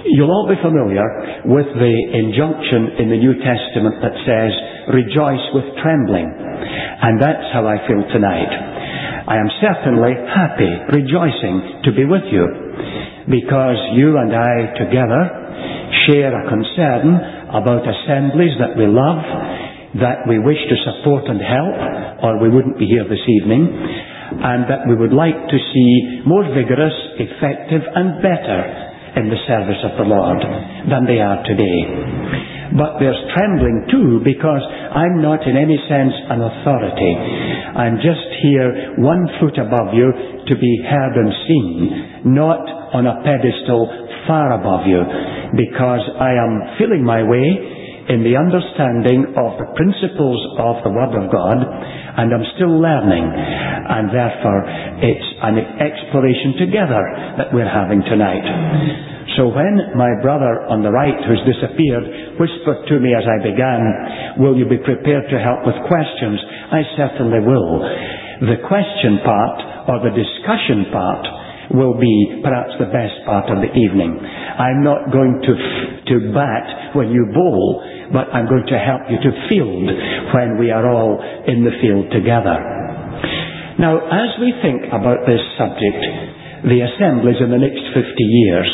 You'll all be familiar with the injunction in the New Testament that says, rejoice with trembling. And that's how I feel tonight. I am certainly happy, rejoicing to be with you, because you and I together share a concern about assemblies that we love, that we wish to support and help, or we wouldn't be here this evening, and that we would like to see more vigorous, effective, and better in the service of the Lord than they are today. But there's trembling too, because I'm not in any sense an authority. I'm just here 1 foot above you to be heard and seen, not on a pedestal far above you, because I am feeling my way in the understanding of the principles of the Word of God, and I'm still learning, and therefore it's an exploration together that we're having tonight. So when my brother on the right, who's disappeared, whispered to me as I began, will you be prepared to help with questions? I certainly will. The question part, or the discussion part, will be perhaps the best part of the evening. I'm not going to bat when you bowl, but I'm going to help you to field when we are all in the field together. Now, as we think about this subject, the assemblies in the next 50 years,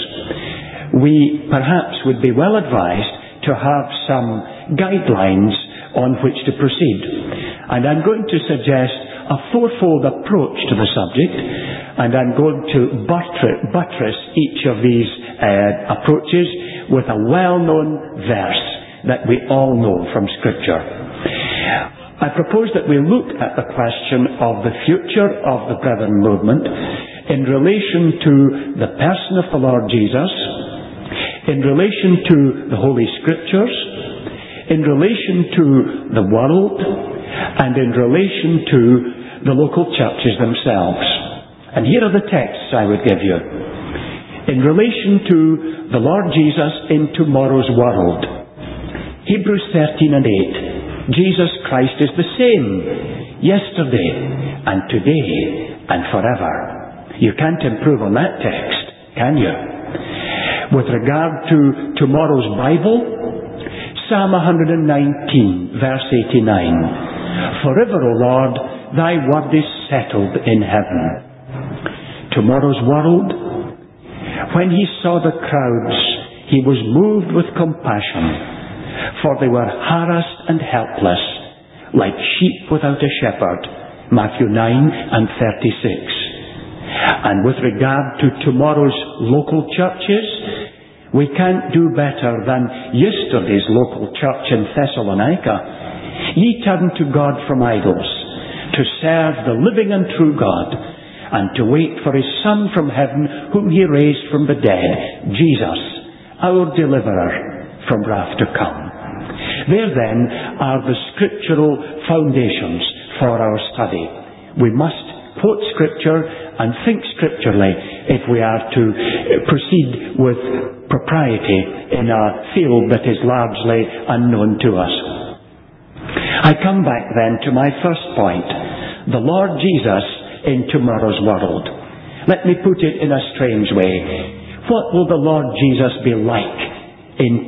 we perhaps would be well advised to have some guidelines on which to proceed. And I'm going to suggest a fourfold approach to the subject, and I'm going to buttress each of these approaches with a well-known verse that we all know from Scripture. I propose that we look at the question of the future of the Brethren movement in relation to the person of the Lord Jesus, in relation to the Holy Scriptures, in relation to the world, and in relation to the local churches themselves. And here are the texts I would give you. In relation to the Lord Jesus in tomorrow's world, Hebrews 13 and 8, Jesus Christ is the same yesterday and today and forever. You can't improve on that text, can you? With regard to tomorrow's Bible, Psalm 119, verse 89. Forever, O Lord, thy word is settled in heaven. Tomorrow's world, when he saw the crowds, he was moved with compassion, for they were harassed and helpless, like sheep without a shepherd. Matthew 9 and 36. And with regard to tomorrow's local churches, we can't do better than yesterday's local church in Thessalonica. Ye turn to God from idols, to serve the living and true God, and to wait for his Son from heaven, whom he raised from the dead, Jesus, our deliverer from wrath to come. There then are the scriptural foundations for our study. We must quote Scripture and think scripturally if we are to proceed with propriety in a field that is largely unknown to us. I come back then to my first point, the Lord Jesus in tomorrow's world. Let me put it in a strange way. What will the Lord Jesus be like in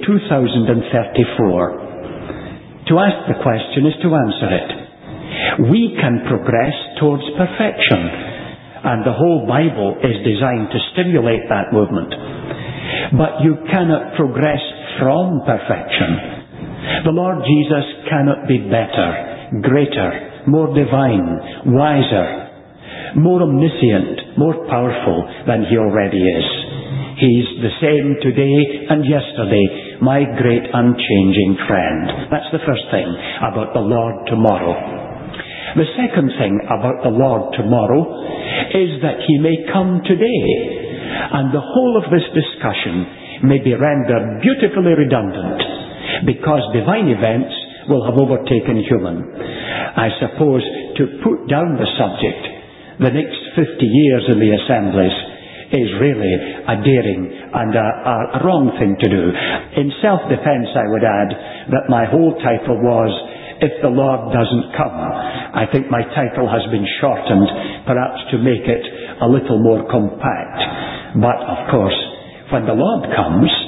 2034? To ask the question is to answer it. We can progress towards perfection, and the whole Bible is designed to stimulate that movement. But you cannot progress from perfection. The Lord Jesus cannot be better, greater, more divine, wiser, more omniscient, more powerful than he already is. He's the same today and yesterday, my great unchanging friend. That's the first thing about the Lord tomorrow. The second thing about the Lord tomorrow is that he may come today, and the whole of this discussion may be rendered beautifully redundant, because divine events will have overtaken human. I suppose to put down the subject, the next 50 years in the assemblies, is really a daring and a wrong thing to do. In self-defense, I would add that my whole title was, If the Lord Doesn't Come. I think my title has been shortened, perhaps to make it a little more compact. But, of course, when the Lord comes,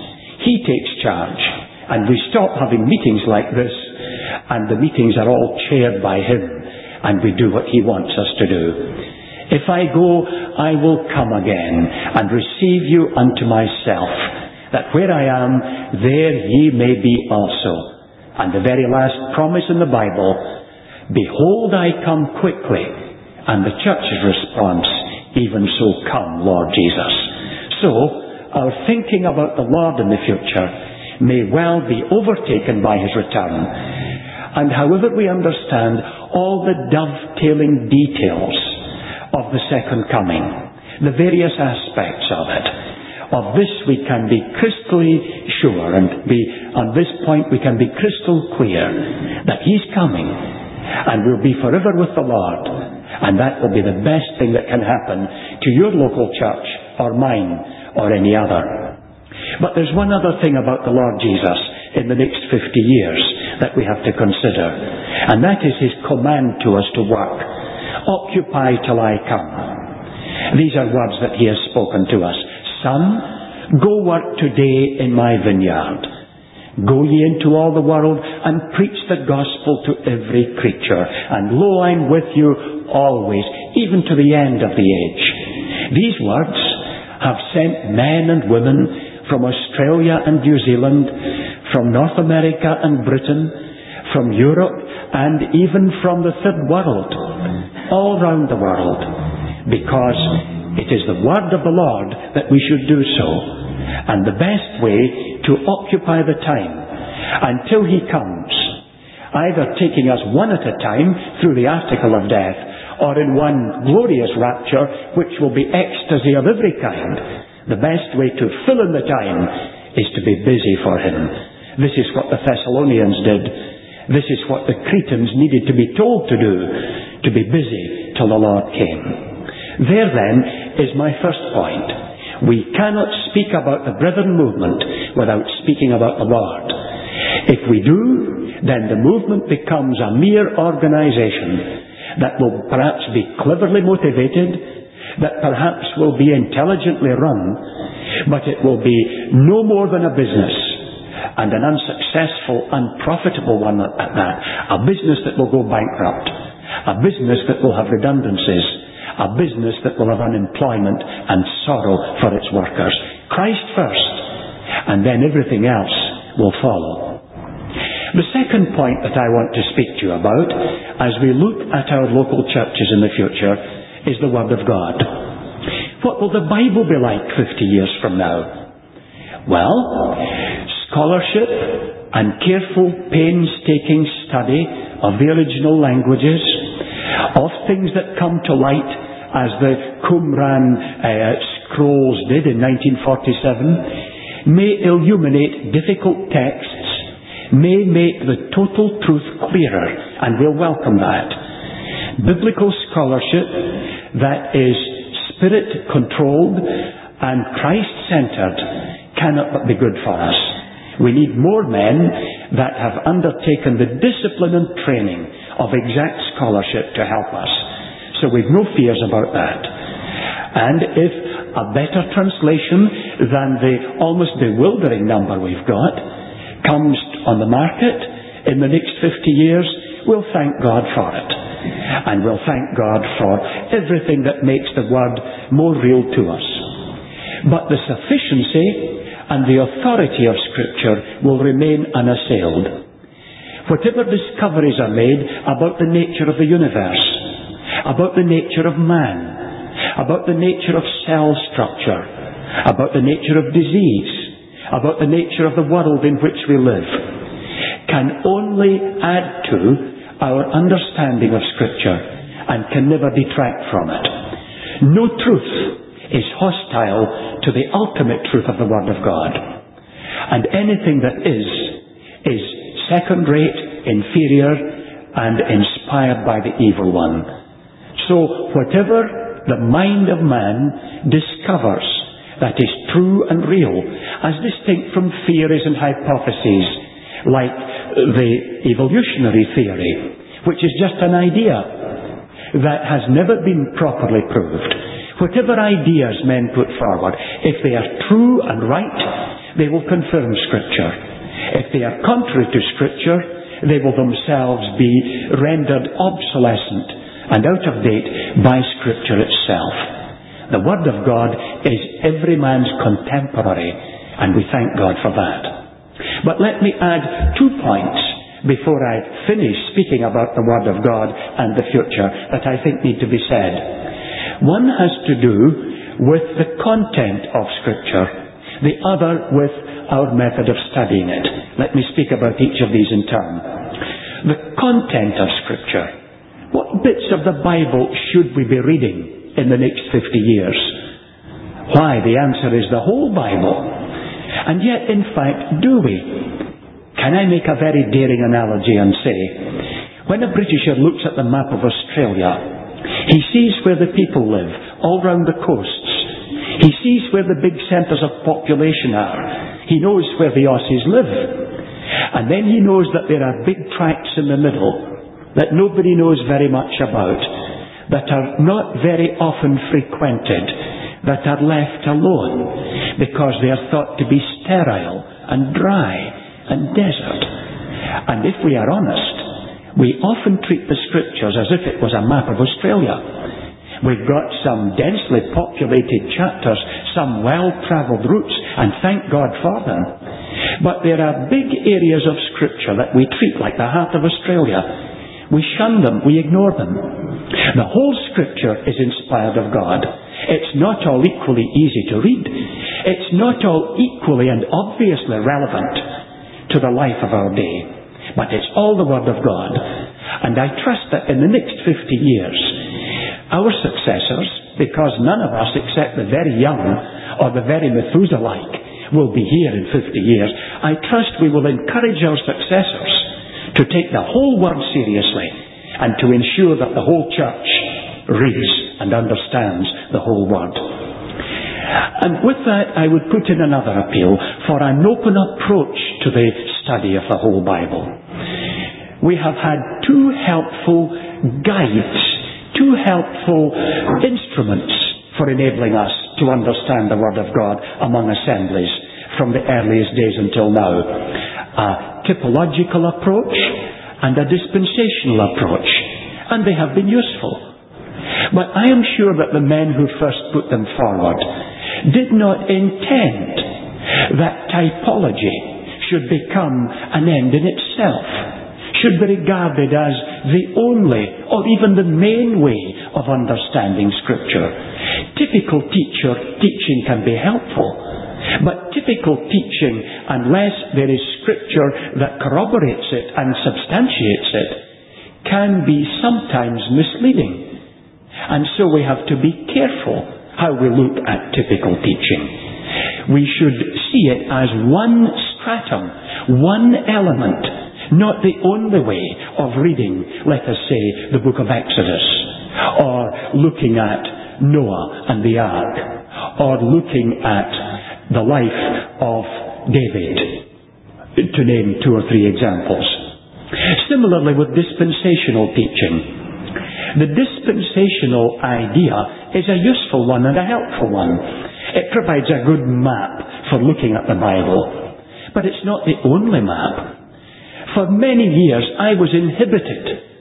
He takes charge. And we stop having meetings like this, and the meetings are all chaired by Him, and we do what He wants us to do. If I go, I will come again, and receive you unto myself, that where I am, there ye may be also. And the very last promise in the Bible, behold, I come quickly. And the church's response, even so come, Lord Jesus. So, our thinking about the Lord in the future may well be overtaken by His return. And however we understand all the dovetailing details of the second coming, the various aspects of it, of this we can be crystally sure, and on this point we can be crystal clear that He's coming and we'll be forever with the Lord, and that will be the best thing that can happen to your local church or mine or any other. But there's one other thing about the Lord Jesus in the next 50 years that we have to consider, and that is His command to us to work. Occupy till I come. These are words that He has spoken to us. Son, go work today in my vineyard. Go ye into all the world and preach the gospel to every creature. And lo, I'm with you always, even to the end of the age. These words have sent men and women from Australia and New Zealand, from North America and Britain, from Europe, and even from the third world, all round the world, because it is the word of the Lord that we should do so. And the best way to occupy the time until He comes, either taking us one at a time through the article of death, or in one glorious rapture, which will be ecstasy of every kind, the best way to fill in the time is to be busy for Him. This is what the Thessalonians did. This is what the Cretans needed to be told to do, to be busy till the Lord came. There then is my first point. We cannot speak about the Brethren movement without speaking about the Lord. If we do, then the movement becomes a mere organization that will perhaps be cleverly motivated, that perhaps will be intelligently run, but it will be no more than a business, and an unsuccessful, unprofitable one at that. A business that will go bankrupt, a business that will have redundancies, a business that will have unemployment and sorrow for its workers. Christ first, and then everything else will follow. The second point that I want to speak to you about, as we look at our local churches in the future, is the Word of God. What will the Bible be like 50 years from now? Well, scholarship and careful, painstaking study of the original languages, of things that come to light as the Qumran scrolls did in 1947, may illuminate difficult texts, may make the total truth clearer, and we'll welcome that. Biblical scholarship that is Spirit-controlled and Christ-centered cannot but be good for us. We need more men that have undertaken the discipline and training of exact scholarship to help us. So we've no fears about that. And if a better translation than the almost bewildering number we've got comes on the market in the next 50 years, we'll thank God for it. And we'll thank God for everything that makes the Word more real to us. But the sufficiency and the authority of Scripture will remain unassailed. Whatever discoveries are made about the nature of the universe, about the nature of man, about the nature of cell structure, about the nature of disease, about the nature of the world in which we live, can only add to our understanding of Scripture and can never detract from it. No truth is hostile to the ultimate truth of the Word of God. And anything that is second-rate, inferior, and inspired by the evil one. So whatever the mind of man discovers that is true and real, as distinct from theories and hypotheses, like the evolutionary theory, which is just an idea that has never been properly proved. Whatever ideas men put forward, if they are true and right, they will confirm Scripture. If they are contrary to Scripture, they will themselves be rendered obsolescent and out of date by Scripture itself. The Word of God is every man's contemporary, and we thank God for that. But let me add 2 points before I finish speaking about the Word of God and the future that I think need to be said. One has to do with the content of Scripture, the other with our method of studying it. Let me speak about each of these in turn. The content of Scripture. What bits of the Bible should we be reading in the next 50 years? Why, the answer is the whole Bible. And yet, in fact, do we? Can I make a very daring analogy and say, when a Britisher looks at the map of Australia, he sees where the people live, all round the coasts. He sees where the big centres of population are. He knows where the Aussies live. And then he knows that there are big tracts in the middle that nobody knows very much about, that are not very often frequented, that are left alone because they are thought to be sterile and dry and desert. And if we are honest, we often treat the Scriptures as if it was a map of Australia. We've got some densely populated chapters, some well-travelled routes, and thank God for them. But there are big areas of Scripture that we treat like the heart of Australia. We shun them, we ignore them. The whole Scripture is inspired of God. It's not all equally easy to read. It's not all equally and obviously relevant to the life of our day. But it's all the Word of God. And I trust that in the next 50 years, our successors, because none of us except the very young or the very Methuselah-like will be here in 50 years, I trust we will encourage our successors to take the whole Word seriously and to ensure that the whole church reads and understands the whole Word. And with that, I would put in another appeal for an open approach to the study of the whole Bible. We have had 2 helpful guides, 2 helpful instruments for enabling us to understand the Word of God among assemblies from the earliest days until now. A typological approach and a dispensational approach. And they have been useful. But I am sure that the men who first put them forward did not intend that typology should become an end in itself, should be regarded as the only or even the main way of understanding Scripture. Typical teaching can be helpful, but typical teaching, unless there is Scripture that corroborates it and substantiates it, can be sometimes misleading. And so we have to be careful how we look at typical teaching. We should see it as one stratum, one element, not the only way of reading, let us say, the book of Exodus, or looking at Noah and the ark, or looking at the life of David, to name 2 or 3 examples. Similarly with dispensational teaching. The dispensational idea is a useful one and a helpful one. It provides a good map for looking at the Bible. But it's not the only map. For many years I was inhibited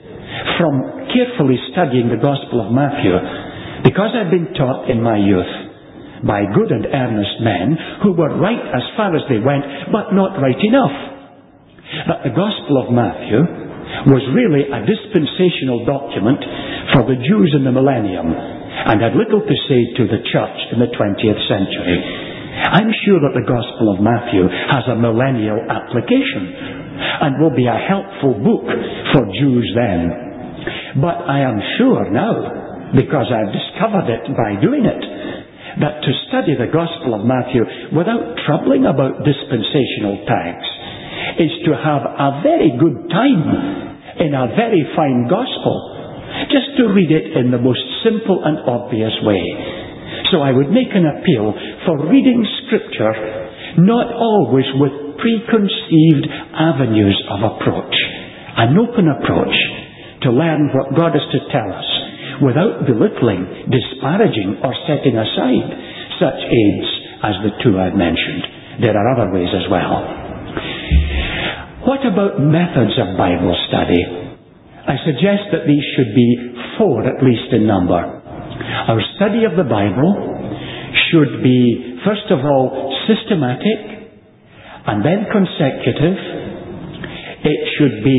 from carefully studying the Gospel of Matthew because I'd been taught in my youth by good and earnest men who were right as far as they went, but not right enough. That the Gospel of Matthew was really a dispensational document for the Jews in the millennium and had little to say to the church in the 20th century. I'm sure that the Gospel of Matthew has a millennial application and will be a helpful book for Jews then. But I am sure now, because I've discovered it by doing it, that to study the Gospel of Matthew without troubling about dispensational tags is to have a very good time in a very fine Gospel, just to read it in the most simple and obvious way. So I would make an appeal for reading Scripture not always with preconceived avenues of approach, an open approach to learn what God has to tell us without belittling, disparaging or setting aside such aids as the 2 I've mentioned. There are other ways as well. What about methods of Bible study? I suggest that these should be 4 at least in number. Our study of the Bible should be, first of all, systematic and then consecutive. It should be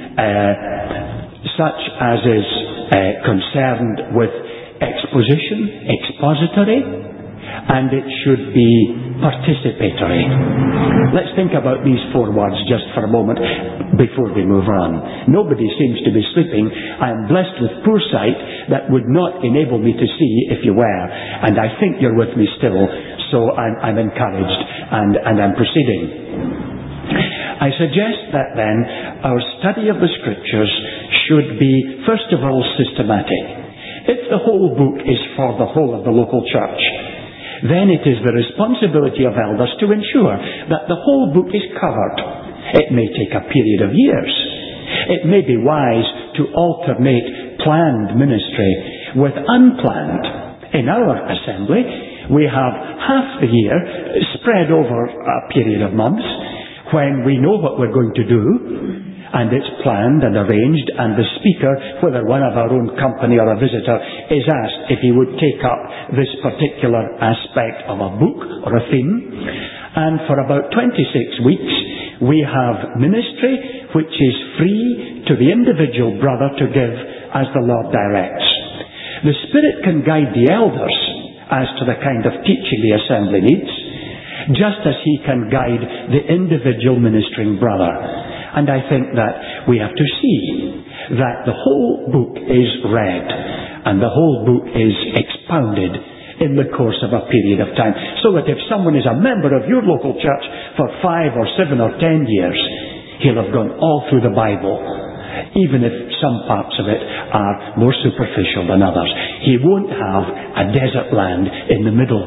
such as is concerned with exposition, expository, and it should be participatory. Let's think about these 4 words just for a moment before we move on. Nobody seems to be sleeping. I am blessed with poor sight that would not enable me to see if you were, and I think you're with me still, so I'm encouraged and I'm proceeding. I suggest that then our study of the Scriptures should be, first of all, systematic. If the whole book is for the whole of the local church, then it is the responsibility of elders to ensure that the whole book is covered. It may take a period of years. It may be wise to alternate planned ministry with unplanned. In our assembly, we have half the year spread over a period of months when we know what we're going to do, and it's planned and arranged, and the speaker, whether one of our own company or a visitor, is asked if he would take up this particular aspect of a book or a theme. And for about 26 weeks, we have ministry which is free to the individual brother to give as the Lord directs. The Spirit can guide the elders as to the kind of teaching the assembly needs, just as He can guide the individual ministering brother. And I think that we have to see that the whole book is read and the whole book is expounded in the course of a period of time. So that if someone is a member of your local church for 5 or 7 or 10 years, he'll have gone all through the Bible, even if some parts of it are more superficial than others. He won't have a desert land in the middle.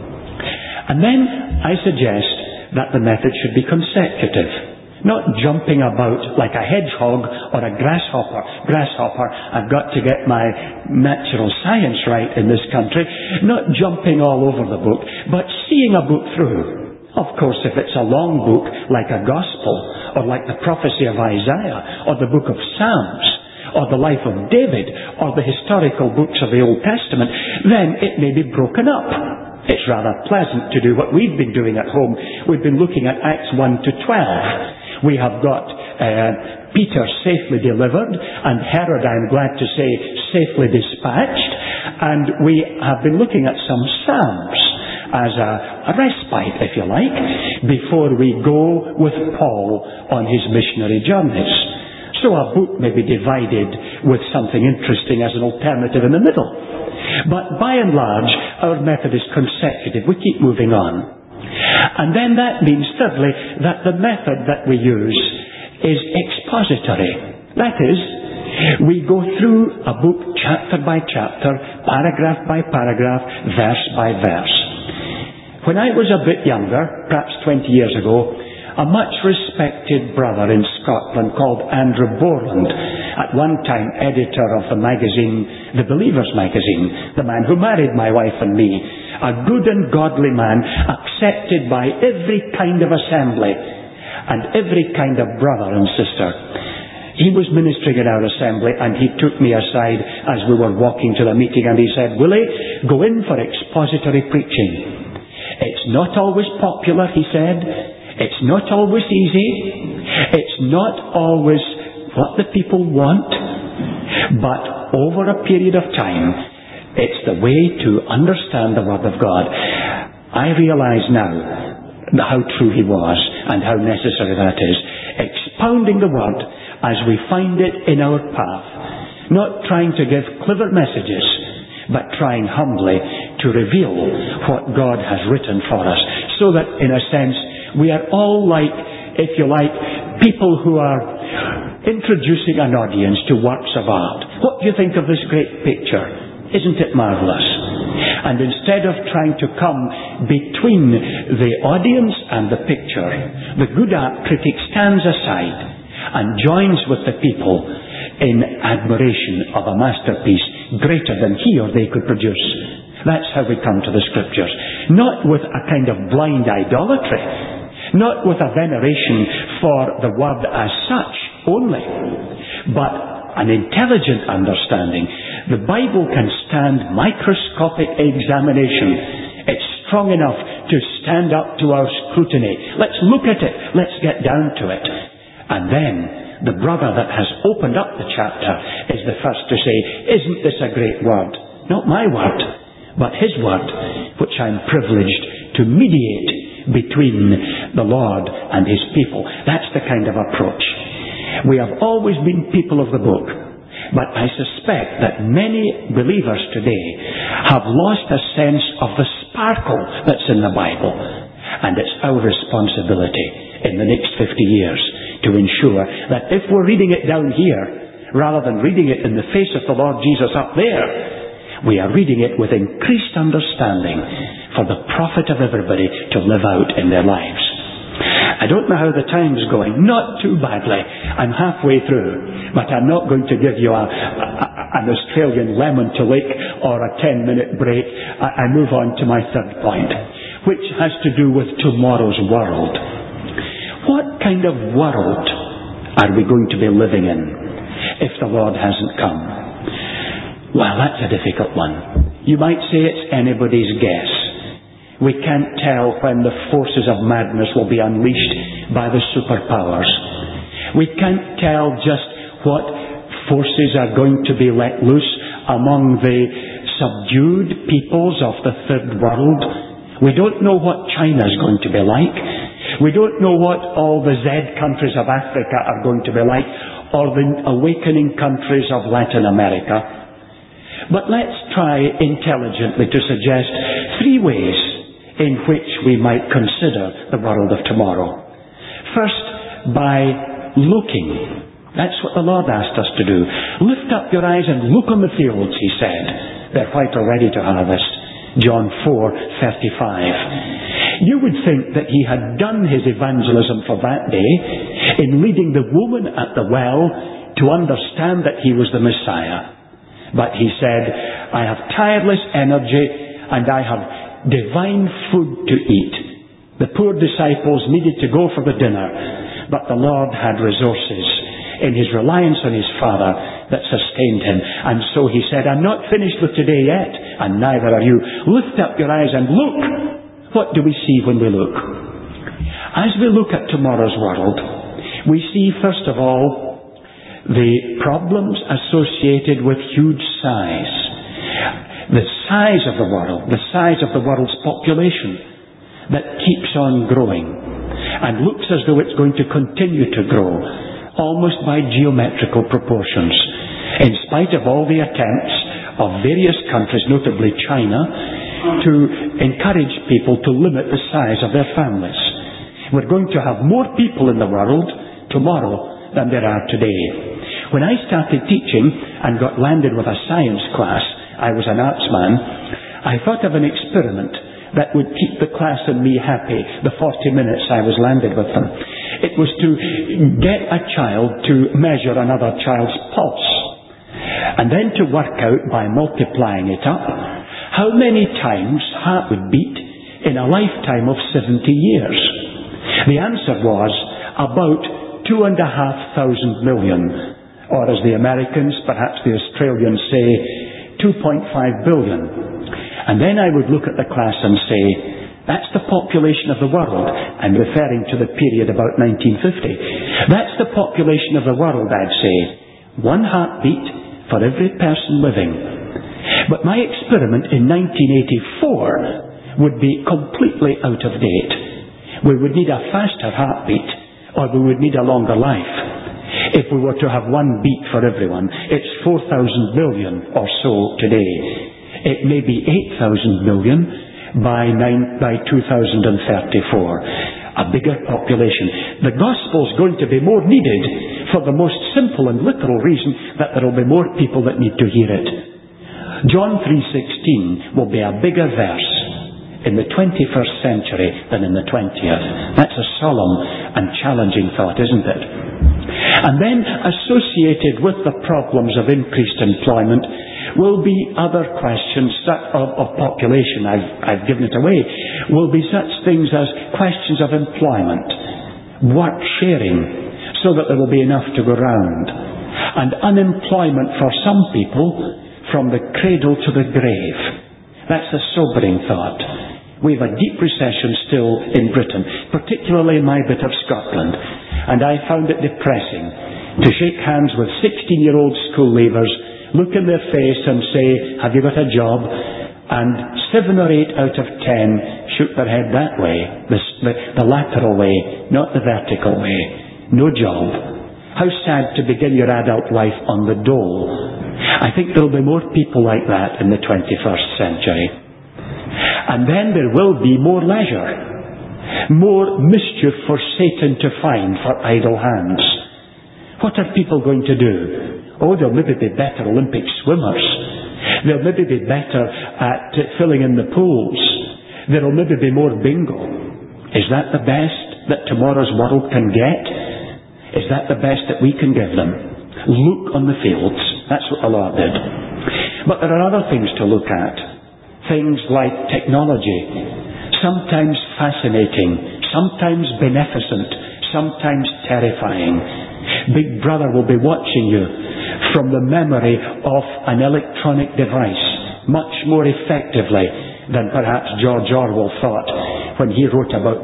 And then I suggest that the method should be consecutive. Not jumping about like a hedgehog or a grasshopper. I've got to get my natural science right in this country. Not jumping all over the book, but seeing a book through. Of course, if it's a long book like a gospel, or like the prophecy of Isaiah, or the book of Psalms, or the life of David, or the historical books of the Old Testament, then it may be broken up. It's rather pleasant to do what we've been doing at home. We've been looking at Acts 1 to 12. We have got Peter safely delivered, and Herod, I'm glad to say, safely dispatched. And we have been looking at some Psalms as a respite, if you like, before we go with Paul on his missionary journeys. So a book may be divided with something interesting as an alternative in the middle. But by and large, our method is consecutive. We keep moving on. And then that means, thirdly, that the method that we use is expository. That is, we go through a book chapter by chapter, paragraph by paragraph, verse by verse. When I was a bit younger, perhaps 20 years ago, a much respected brother in Scotland called Andrew Borland, at one time editor of the magazine, The Believer's Magazine, the man who married my wife and me, a good and godly man, accepted by every kind of assembly and every kind of brother and sister. He was ministering in our assembly, and he took me aside as we were walking to the meeting, and he said, "Willie, go in for expository preaching. It's not always popular," he said. "It's not always easy. It's not always what the people want. But over a period of time, it's the way to understand the Word of God." I realize now how true he was and how necessary that is. Expounding the Word as we find it in our path. Not trying to give clever messages, but trying humbly to reveal what God has written for us. So that, in a sense, we are all like, if you like, people who are introducing an audience to works of art. What do you think of this great picture? Isn't it marvellous? And instead of trying to come between the audience and the picture, the good art critic stands aside and joins with the people in admiration of a masterpiece greater than he or they could produce. That's how we come to the Scriptures. Not with a kind of blind idolatry, not with a veneration for the Word as such only, but an intelligent understanding. The Bible can stand microscopic examination. It's strong enough to stand up to our scrutiny. Let's look at it. Let's get down to it. And then the brother that has opened up the chapter is the first to say, isn't this a great word? Not my word, but his word, which I'm privileged to mediate between the Lord and his people. That's the kind of approach. We have always been people of the book, but I suspect that many believers today have lost a sense of the sparkle that's in the Bible. And it's our responsibility in the next 50 years to ensure that if we're reading it down here, rather than reading it in the face of the Lord Jesus up there, we are reading it with increased understanding for the profit of everybody to live out in their lives. I don't know how the time's going. Not too badly. I'm halfway through. But I'm not going to give you an Australian lemon to lick or a 10-minute break. I move on to my third point, which has to do with tomorrow's world. What kind of world are we going to be living in if the Lord hasn't come? Well, that's a difficult one. You might say it's anybody's guess. We can't tell when the forces of madness will be unleashed by the superpowers. We can't tell just what forces are going to be let loose among the subdued peoples of the third world. We don't know what China's going to be like. We don't know what all the Z countries of Africa are going to be like, or the awakening countries of Latin America. But let's try intelligently to suggest 3 ways in which we might consider the world of tomorrow. First, by looking. That's what the Lord asked us to do. Lift up your eyes and look on the fields, he said. They're white already to harvest. John 4:35. You would think that he had done his evangelism for that day in leading the woman at the well to understand that he was the Messiah. But he said, I have tireless energy and I have divine food to eat. The poor disciples needed to go for the dinner, but the Lord had resources in his reliance on his Father that sustained him. And so he said, I'm not finished with today yet, and neither are you. Lift up your eyes and look. What do we see when we look? As we look at tomorrow's world, we see, first of all, the problems associated with huge size. The size of the world, the size of the world's population that keeps on growing and looks as though it's going to continue to grow almost by geometrical proportions, in spite of all the attempts of various countries, notably China, to encourage people to limit the size of their families. We're going to have more people in the world tomorrow than there are today. When I started teaching and got landed with a science class, I was an arts man, I thought of an experiment that would keep the class and me happy the 40 minutes I was landed with them. It was to get a child to measure another child's pulse, and then to work out by multiplying it up how many times heart would beat in a lifetime of 70 years. The answer was about 2,500 million, or as the Americans, perhaps the Australians say, 2.5 billion. And then I would look at the class and say, that's the population of the world. I'm referring to the period about 1950. That's the population of the world, I'd say. 1 heartbeat for every person living. But my experiment in 1984 would be completely out of date. We would need a faster heartbeat, or we would need a longer life. If we were to have 1 beat for everyone, it's 4,000 million or so today. It may be 8,000 million by 2034. A bigger population. The gospel's going to be more needed for the most simple and literal reason that there will be more people that need to hear it. John 3:16 will be a bigger verse in the 21st century than in the 20th. That's a solemn and challenging thought, isn't it? And then associated with the problems of increased employment will be other questions of population. I've given it away. Will be such things as questions of employment, work sharing, so that there will be enough to go round, and unemployment for some people from the cradle to the grave. That's a sobering thought. We have a deep recession still in Britain, particularly in my bit of Scotland, and I found it depressing to shake hands with 16-year-old school leavers, look in their face and say, "Have you got a job?" And 7 or 8 out of 10 shook their head that way, the lateral way, not the vertical way. No job. How sad to begin your adult life on the dole. I think there will be more people like that in the 21st century. And then there will be more leisure, more mischief for Satan to find for idle hands. What are people going to do? Oh, they'll maybe be better Olympic swimmers. They'll maybe be better at filling in the pools. There will maybe be more bingo. Is that the best that tomorrow's world can get? Is that the best that we can give them? Look on the fields. That's what the Lord did. But there are other things to look at. Things like technology. Sometimes fascinating. Sometimes beneficent. Sometimes terrifying. Big Brother will be watching you from the memory of an electronic device much more effectively than perhaps George Orwell thought when he wrote about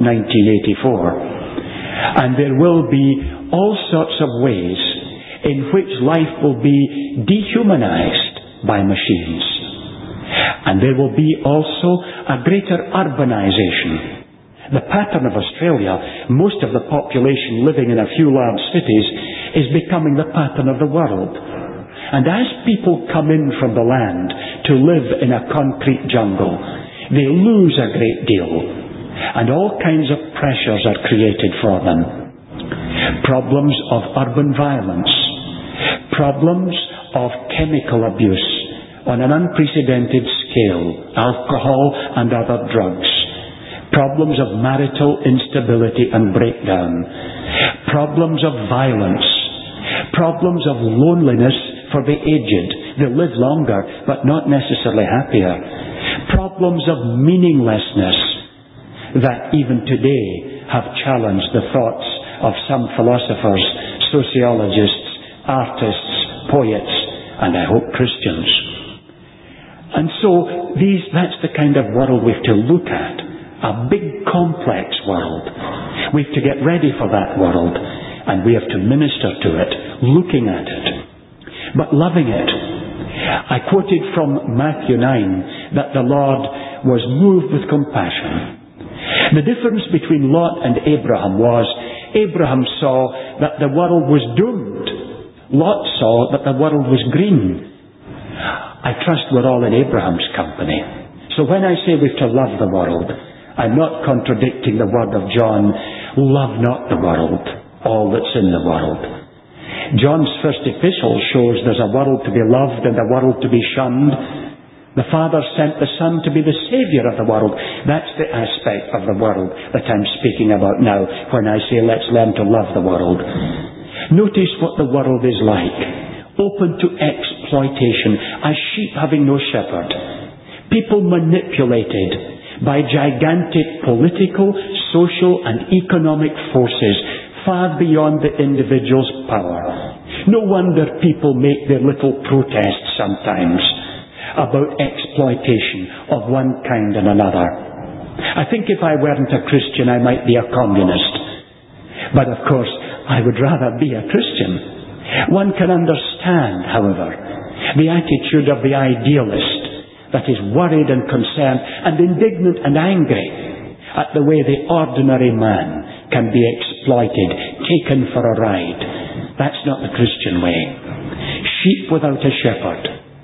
1984. And there will be all sorts of ways in which life will be dehumanized by machines. And there will be also a greater urbanization. The pattern of Australia, most of the population living in a few large cities, is becoming the pattern of the world. And as people come in from the land to live in a concrete jungle, they lose a great deal. And all kinds of pressures are created for them. Problems of urban violence. Problems of chemical abuse on an unprecedented scale. Alcohol and other drugs. Problems of marital instability and breakdown. Problems of violence. Problems of loneliness for the aged. They live longer, but not necessarily happier. Problems of meaninglessness that even today have challenged the thoughts of some philosophers, sociologists, artists, poets, and I hope Christians. And so that's the kind of world we have to look at. A big, complex world. We have to get ready for that world, and we have to minister to it, looking at it, but loving it. I quoted from Matthew 9 that the Lord was moved with compassion. The difference between Lot and Abraham was Abraham saw that the world was doomed. Lot saw that the world was green. I trust we're all in Abraham's company. So when I say we've to love the world, I'm not contradicting the word of John, love not the world, all that's in the world. John's first epistle shows there's a world to be loved and a world to be shunned. The Father sent the Son to be the Saviour of the world. That's the aspect of the world that I'm speaking about now when I say let's learn to love the world. Notice what the world is like. Open to exploitation, as sheep having no shepherd. People manipulated by gigantic political, social and economic forces far beyond the individual's power. No wonder people make their little protests sometimes about exploitation of one kind and another. I think if I weren't a Christian, I might be a communist. But of course, I would rather be a Christian. One can understand, however, the attitude of the idealist that is worried and concerned and indignant and angry at the way the ordinary man can be exploited, taken for a ride. That's not the Christian way. Sheep without a shepherd.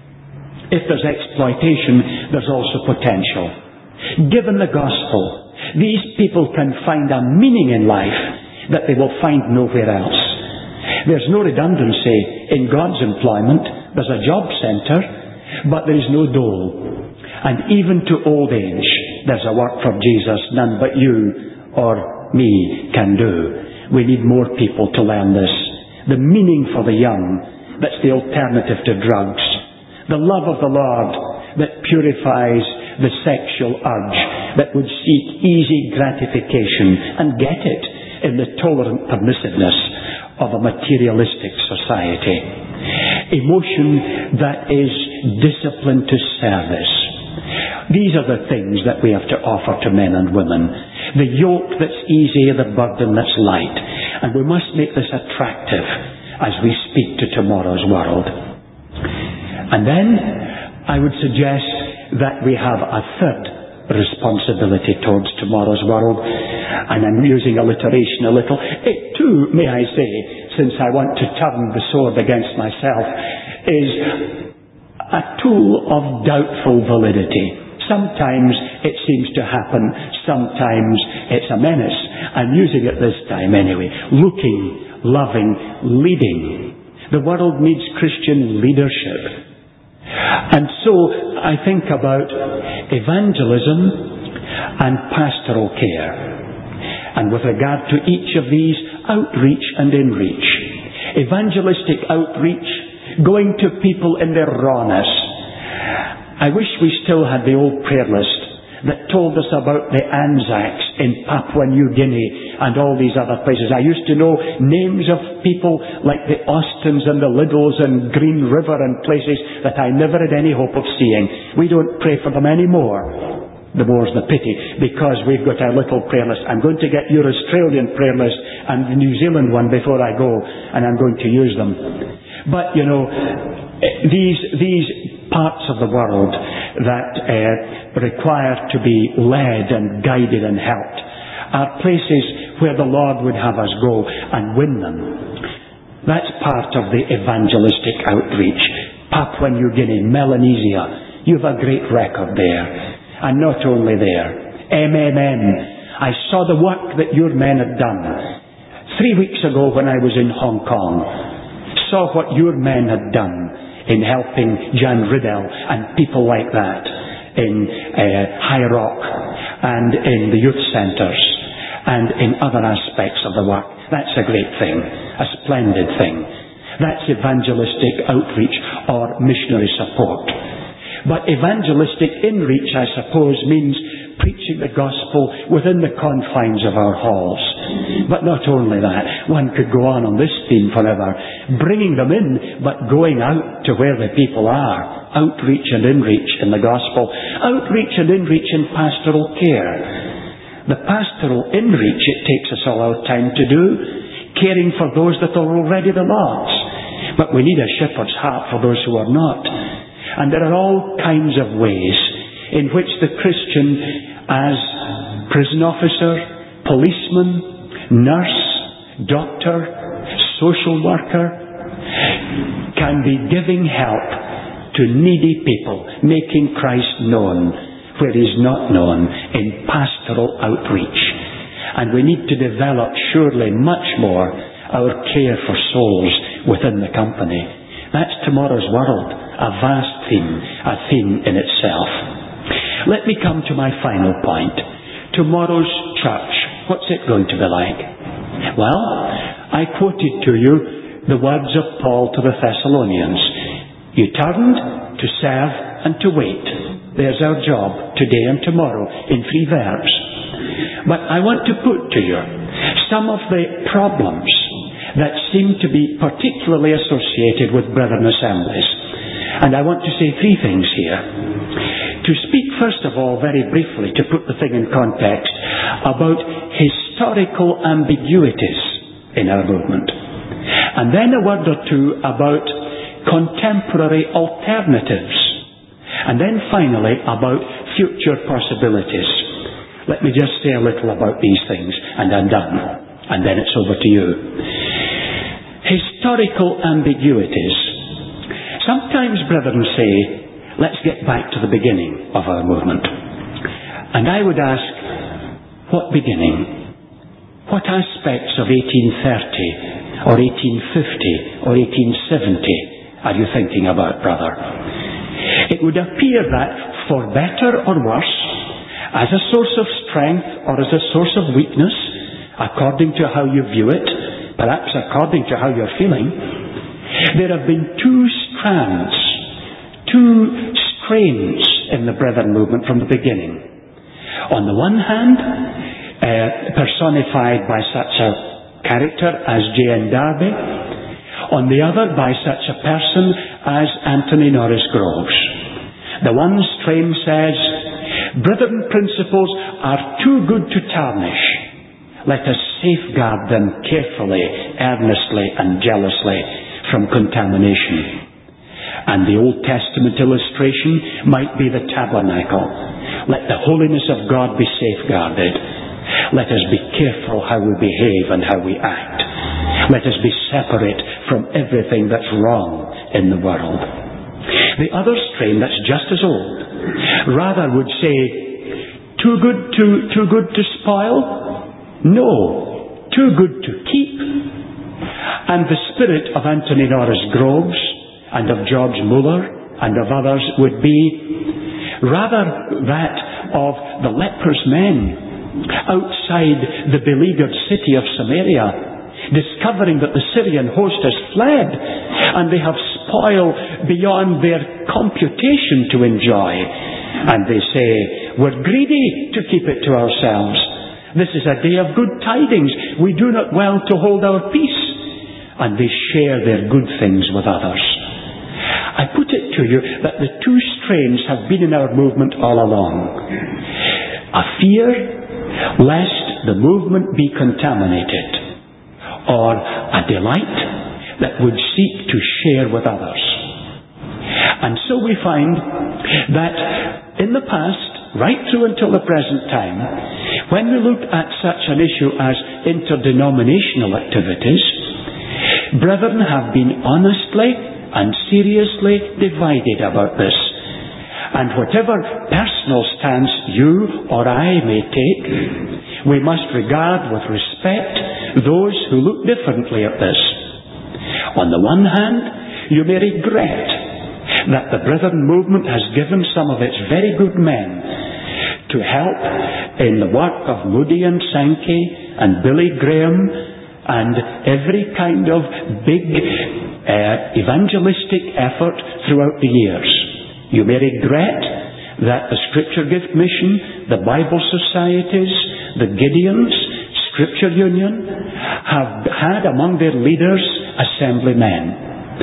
If there's exploitation, there's also potential. Given the gospel, these people can find a meaning in life that they will find nowhere else. There's no redundancy in God's employment. There's a job centre, but there is no dole. And even to old age, there's a work for Jesus none but you or me can do. We need more people to learn this. the meaning for the young that's the alternative to drugs, the love of the Lord that purifies the sexual urge, that would seek easy gratification and get it in the tolerant permissiveness of a materialistic society. Emotion that is discipline to service. These are the things that we have to offer to men and women. The yoke that's easy, the burden that's light. And we must make this attractive as we speak to tomorrow's world. And then I would suggest that we have a third responsibility towards tomorrow's world. And I'm using alliteration a little. It too, may I say, since I want to turn the sword against myself, is a tool of doubtful validity. Sometimes it seems to happen, sometimes it's a menace. I'm using it this time anyway. Looking, loving, leading. The world needs Christian leadership. And so I think about evangelism and pastoral care. And with regard to each of these, outreach and inreach. Evangelistic outreach, going to people in their rawness. I wish we still had the old prayer list that told us about the Anzacs in Papua New Guinea and all these other places. I used to know names of people like the Austins and the Liddells and Green River and places that I never had any hope of seeing. We don't pray for them anymore. The more's the pity, because we've got our little prayer list. I'm going to get your Australian prayer list and the New Zealand one before I go, and I'm going to use them. But, you know, these parts of the world that require to be led and guided and helped are places where the Lord would have us go and win them. That's part of the evangelistic outreach. Papua New Guinea, Melanesia, you've a great record there. And not only there, MMM, I saw the work that your men had done. 3 weeks ago when I was in Hong Kong, saw what your men had done in helping Jan Riddell and people like that in High Rock and in the youth centres and in other aspects of the work. That's a great thing, a splendid thing. That's evangelistic outreach or missionary support. But evangelistic inreach, I suppose, means preaching the gospel within the confines of our halls. But not only that, one could go on this theme forever. Bringing them in, but going out to where the people are. Outreach and inreach in the gospel. Outreach and inreach in pastoral care. The pastoral inreach, it takes us all our time to do. Caring for those that are already the lost. But we need a shepherd's heart for those who are not. And there are all kinds of ways in which the Christian, as prison officer, policeman, nurse, doctor, social worker, can be giving help to needy people, making Christ known where He's not known in pastoral outreach. And we need to develop, surely, much more our care for souls within the company. That's tomorrow's world. A vast theme, a theme in itself. Let me come to my final point. Tomorrow's church, what's it going to be like? Well, I quoted to you the words of Paul to the Thessalonians. You turned to serve and to wait. There's our job today and tomorrow in 3 verbs. But I want to put to you some of the problems that seem to be particularly associated with brethren assemblies. And I want to say 3 things here. To speak, first of all, very briefly, to put the thing in context, about historical ambiguities in our movement. And then a word or two about contemporary alternatives. And then finally, about future possibilities. Let me just say a little about these things, and I'm done. And then it's over to you. Historical ambiguities. Sometimes brethren say, let's get back to the beginning of our movement. And I would ask, what beginning? What aspects of 1830 or 1850 or 1870 are you thinking about, brother? It would appear that, for better or worse, as a source of strength or as a source of weakness, according to how you view it, perhaps according to how you're feeling, there have been two strands, two strains in the Brethren movement from the beginning. On the one hand, personified by such a character as J.N. Darby, on the other by such a person as Anthony Norris Groves. The one strain says, Brethren principles are too good to tarnish. Let us safeguard them carefully, earnestly and jealously from contamination. And the Old Testament illustration might be the tabernacle. Let the holiness of God be safeguarded. Let us be careful how we behave and how we act. Let us be separate from everything that's wrong in the world. The other strain that's just as old rather would say, too good to spoil? No, too good to keep. And the spirit of Anthony Norris Groves and of George Muller and of others would be rather that of the leprous men outside the beleaguered city of Samaria, discovering that the Syrian host has fled and they have spoil beyond their computation to enjoy. And they say, we're greedy to keep it to ourselves. This is a day of good tidings. We do not well to hold our peace. And they share their good things with others. I put it to you that the two strains have been in our movement all along. A fear lest the movement be contaminated, or a delight that would seek to share with others. And so we find that in the past, right through until the present time, when we look at such an issue as interdenominational activities, brethren have been honestly and seriously divided about this. And whatever personal stance you or I may take, we must regard with respect those who look differently at this. On the one hand, you may regret that the Brethren movement has given some of its very good men to help in the work of Moody and Sankey and Billy Graham and every kind of big evangelistic effort throughout the years. You may regret that the Scripture Gift Mission, the Bible Societies, the Gideons, Scripture Union have had among their leaders assembly men.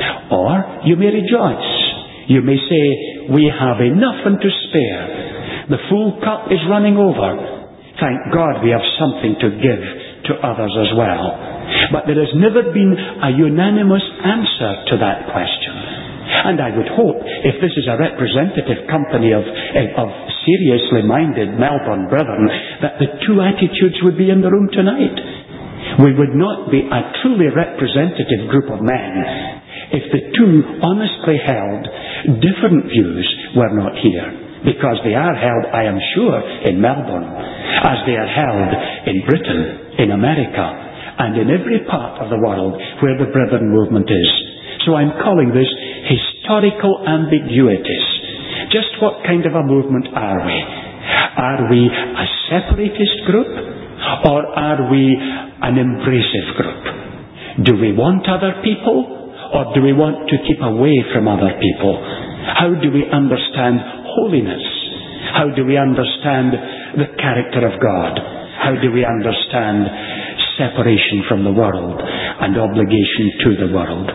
Or you may rejoice. You may say, we have enough and to spare. The full cup is running over. Thank God we have something to give to others as well. But there has never been a unanimous answer to that question. And I would hope, if this is a representative company of seriously minded Melbourne brethren, that the two attitudes would be in the room tonight. We would not be a truly representative group of men if the two honestly held different views were not here. Because they are held, I am sure, in Melbourne, as they are held in Britain, in America, and in every part of the world where the Brethren movement is. So I'm calling this historical ambiguities. Just what kind of a movement are we? Are we a separatist group, or are we an embracive group? Do we want other people, or do we want to keep away from other people? How do we understand holiness? How do we understand the character of God? How do we understand separation from the world and obligation to the world?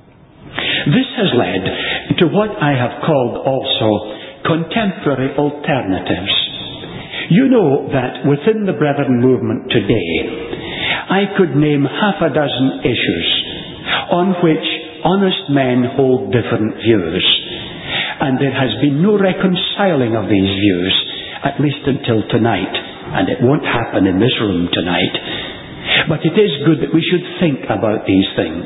This has led to what I have called also contemporary alternatives. You know that within the Brethren movement today, I could name half a dozen issues on which honest men hold different views. And there has been no reconciling of these views, at least until tonight. And it won't happen in this room tonight. But it is good that we should think about these things.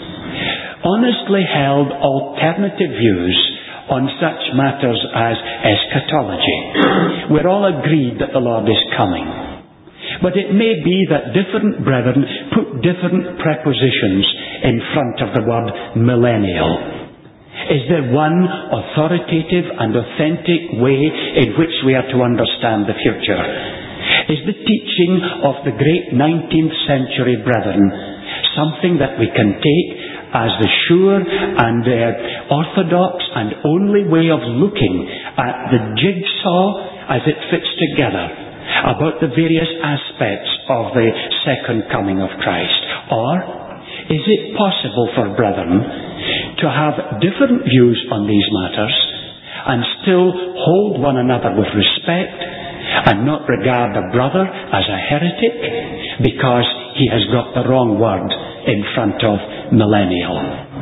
Honestly held alternative views on such matters as eschatology. We're all agreed that the Lord is coming. But it may be that different brethren put different prepositions in front of the word millennial. Is there one authoritative and authentic way in which we are to understand the future? Is the teaching of the great 19th century brethren something that we can take as the sure and orthodox and only way of looking at the jigsaw as it fits together about the various aspects of the second coming of Christ? Or is it possible for brethren to have different views on these matters and still hold one another with respect and not regard a brother as a heretic because he has got the wrong word in front of millennial?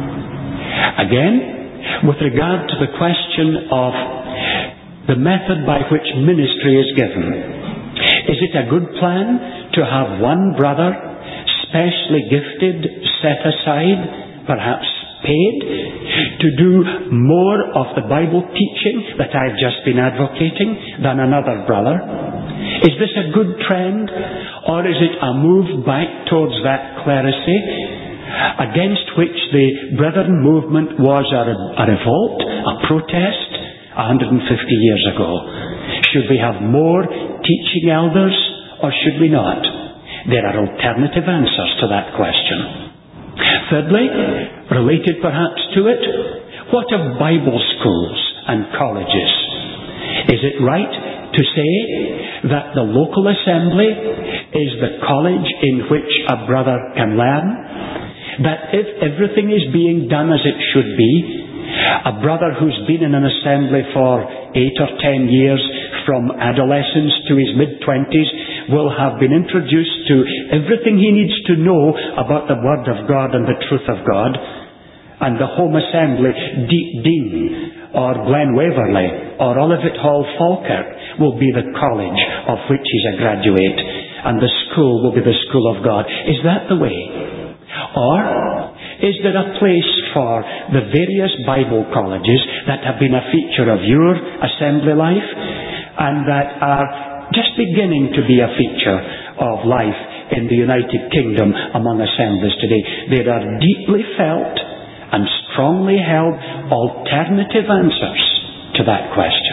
Again, with regard to the question of the method by which ministry is given, is it a good plan to have one brother specially gifted, set aside, perhaps paid, to do more of the Bible teaching that I've just been advocating than another brother? Is this a good trend, or is it a move back towards that clerisy against which the Brethren movement was a revolt, a protest 150 years ago? Should we have more teaching elders, or should we not? There are alternative answers to that question. Thirdly, related perhaps to it, what of Bible schools and colleges? Is it right to say that the local assembly is the college in which a brother can learn? That if everything is being done as it should be, a brother who's been in an assembly for 8 or 10 years, from adolescence to his mid-20s, will have been introduced to everything he needs to know about the Word of God and the truth of God, and the home assembly, Dean or Glen Waverley or Olivet Hall Falkirk, will be the college of which he's a graduate, and the school will be the school of God. Is that the way? Or is there a place for the various Bible colleges that have been a feature of your assembly life and that are just beginning to be a feature of life in the United Kingdom among assemblies today? There are deeply felt and strongly held alternative answers to that question.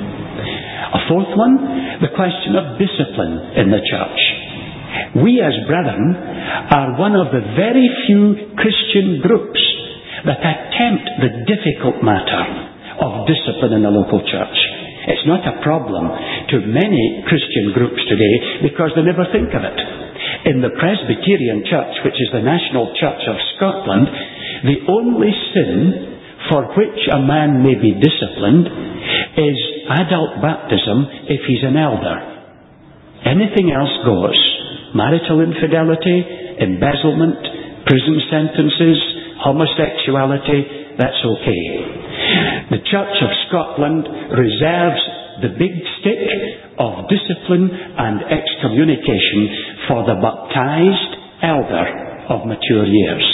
A fourth one, the question of discipline in the church. We as brethren are one of the very few Christian groups that attempt the difficult matter of discipline in the local church. It's not a problem to many Christian groups today because they never think of it. In the Presbyterian Church, which is the national church of Scotland, the only sin for which a man may be disciplined is adult baptism if he's an elder. Anything else goes. Marital infidelity, embezzlement, prison sentences, homosexuality, that's okay. The Church of Scotland reserves the big stick of discipline and excommunication for the baptized elder of mature years.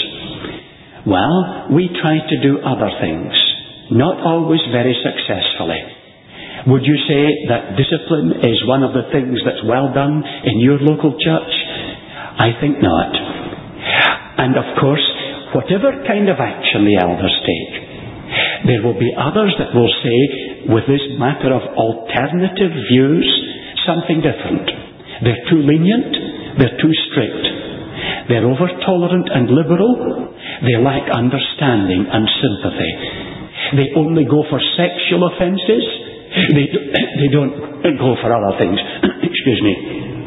Well, we try to do other things, not always very successfully. Would you say that discipline is one of the things that's well done in your local church? I think not. And of course, whatever kind of action the elders take, there will be others that will say, with this matter of alternative views, something different. They're too lenient, they're too strict. They're over-tolerant and liberal. They lack understanding and sympathy. They only go for sexual offences. They don't go for other things. Excuse me.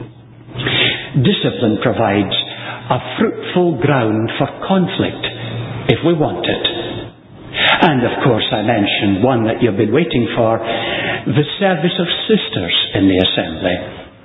Discipline provides a fruitful ground for conflict if we want it. And of course I mentioned one that you've been waiting for, the service of sisters in the assembly.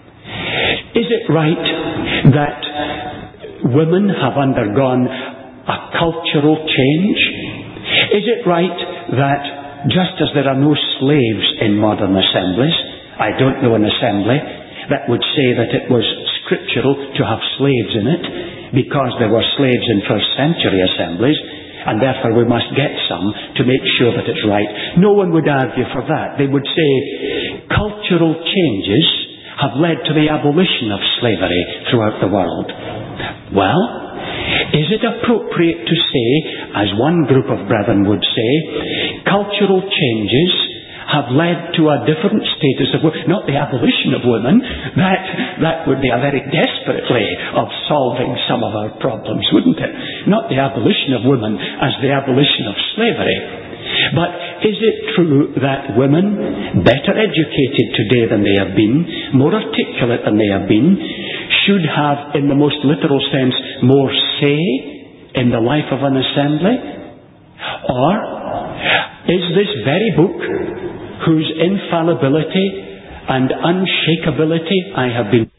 Is it right that women have undergone a cultural change? Is it right that just as there are no slaves in modern assemblies, I don't know an assembly that would say that it was scriptural to have slaves in it because there were slaves in first century assemblies, and therefore we must get some to make sure that it's right. No one would argue for that. They would say cultural changes have led to the abolition of slavery throughout the world. Well, is it appropriate to say, as one group of brethren would say, cultural changes have led to a different status of women. Not the abolition of women. That would be a very desperate way of solving some of our problems, wouldn't it? Not the abolition of women as the abolition of slavery. But is it true that women, better educated today than they have been, more articulate than they have been, should have, in the most literal sense, more say in the life of an assembly? Or is this very book, whose infallibility and unshakability I have been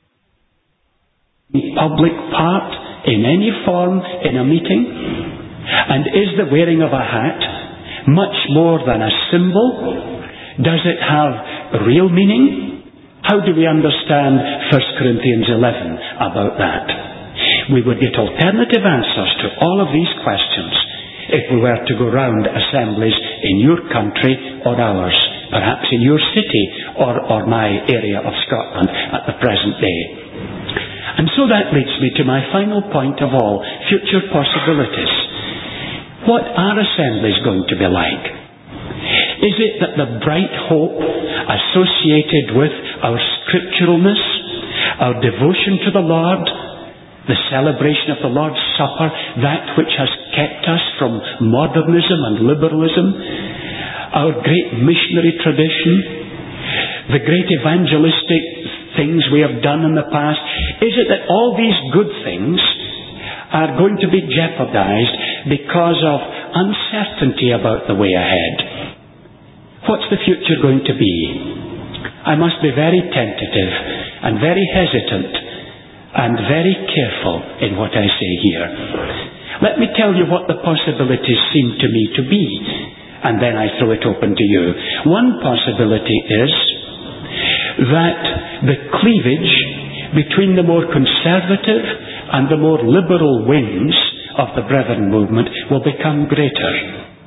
public part in any form in a meeting, and is the wearing of a hat much more than a symbol? Does it have real meaning? How do we understand 1 Corinthians 11 about that? We would get alternative answers to all of these questions if we were to go round assemblies in your country or ours, perhaps in your city or my area of Scotland at the present day. And so that leads me to my final point of all, future possibilities. What are assemblies going to be like? Is it that the bright hope associated with our scripturalness, our devotion to the Lord, the celebration of the Lord's Supper, that which has kept us from modernism and liberalism, our great missionary tradition, the great evangelistic things we have done in the past, is it that all these good things are going to be jeopardized because of uncertainty about the way ahead? What's the future going to be? I must be very tentative and very hesitant and very careful in what I say here. Let me tell you what the possibilities seem to me to be, and then I throw it open to you. One possibility is that the cleavage between the more conservative and the more liberal wings of the Brethren movement will become greater.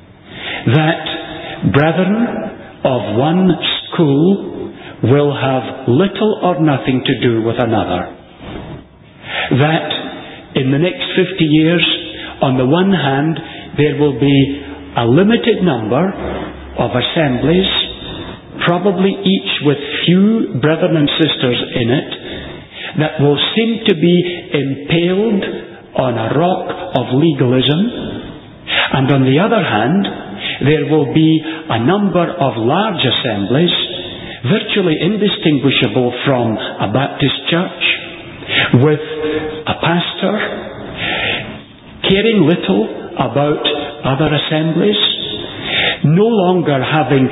That brethren of one school will have little or nothing to do with another. That in the next 50 years, on the one hand, there will be a limited number of assemblies, probably each with few brethren and sisters in it, that will seem to be impaled on a rock of legalism. And on the other hand, there will be a number of large assemblies, virtually indistinguishable from a Baptist church, with a pastor caring little about other assemblies, no longer having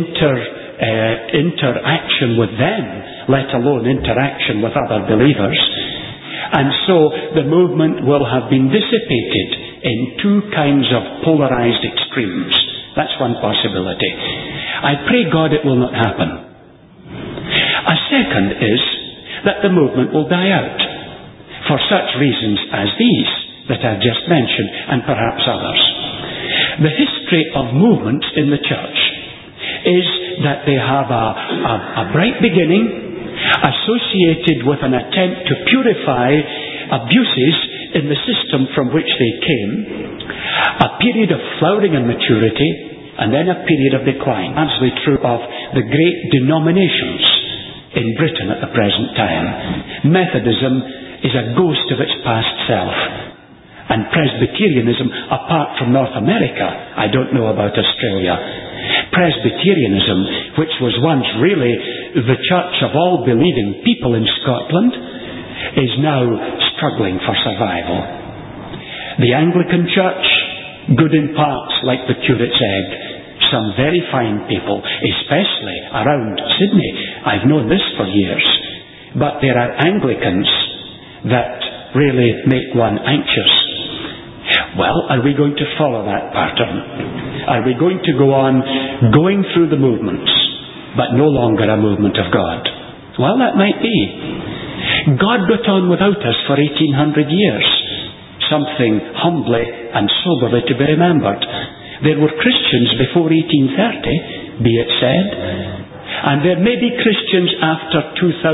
interaction with them, let alone interaction with other believers. And so the movement will have been dissipated in two kinds of polarized extremes. That's one possibility. I pray God it will not happen. A second is that the movement will die out for such reasons as these that I've just mentioned, and perhaps others. The history of movements in the church is that they have a bright beginning associated with an attempt to purify abuses in the system from which they came, a period of flowering and maturity, and then a period of decline. Largely true of the great denominations in Britain at the present time. Methodism is a ghost of its past self. And Presbyterianism, apart from North America, I don't know about Australia. Presbyterianism, which was once really the church of all believing people in Scotland, is now struggling for survival. The Anglican Church, good in parts like the Curate's Egg, some very fine people, especially around Sydney. I've known this for years. But there are Anglicans that really make one anxious. Well, are we going to follow that pattern? Are we going to go on going through the movements, but no longer a movement of God? Well, that might be. God got on without us for 1800 years. Something humbly and soberly to be remembered. There were Christians before 1830, be it said, and there may be Christians after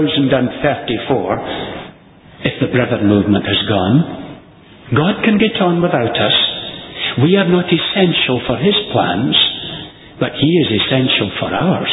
2034, if the Brethren movement has gone. God can get on without us. We are not essential for His plans. but He is essential for ours.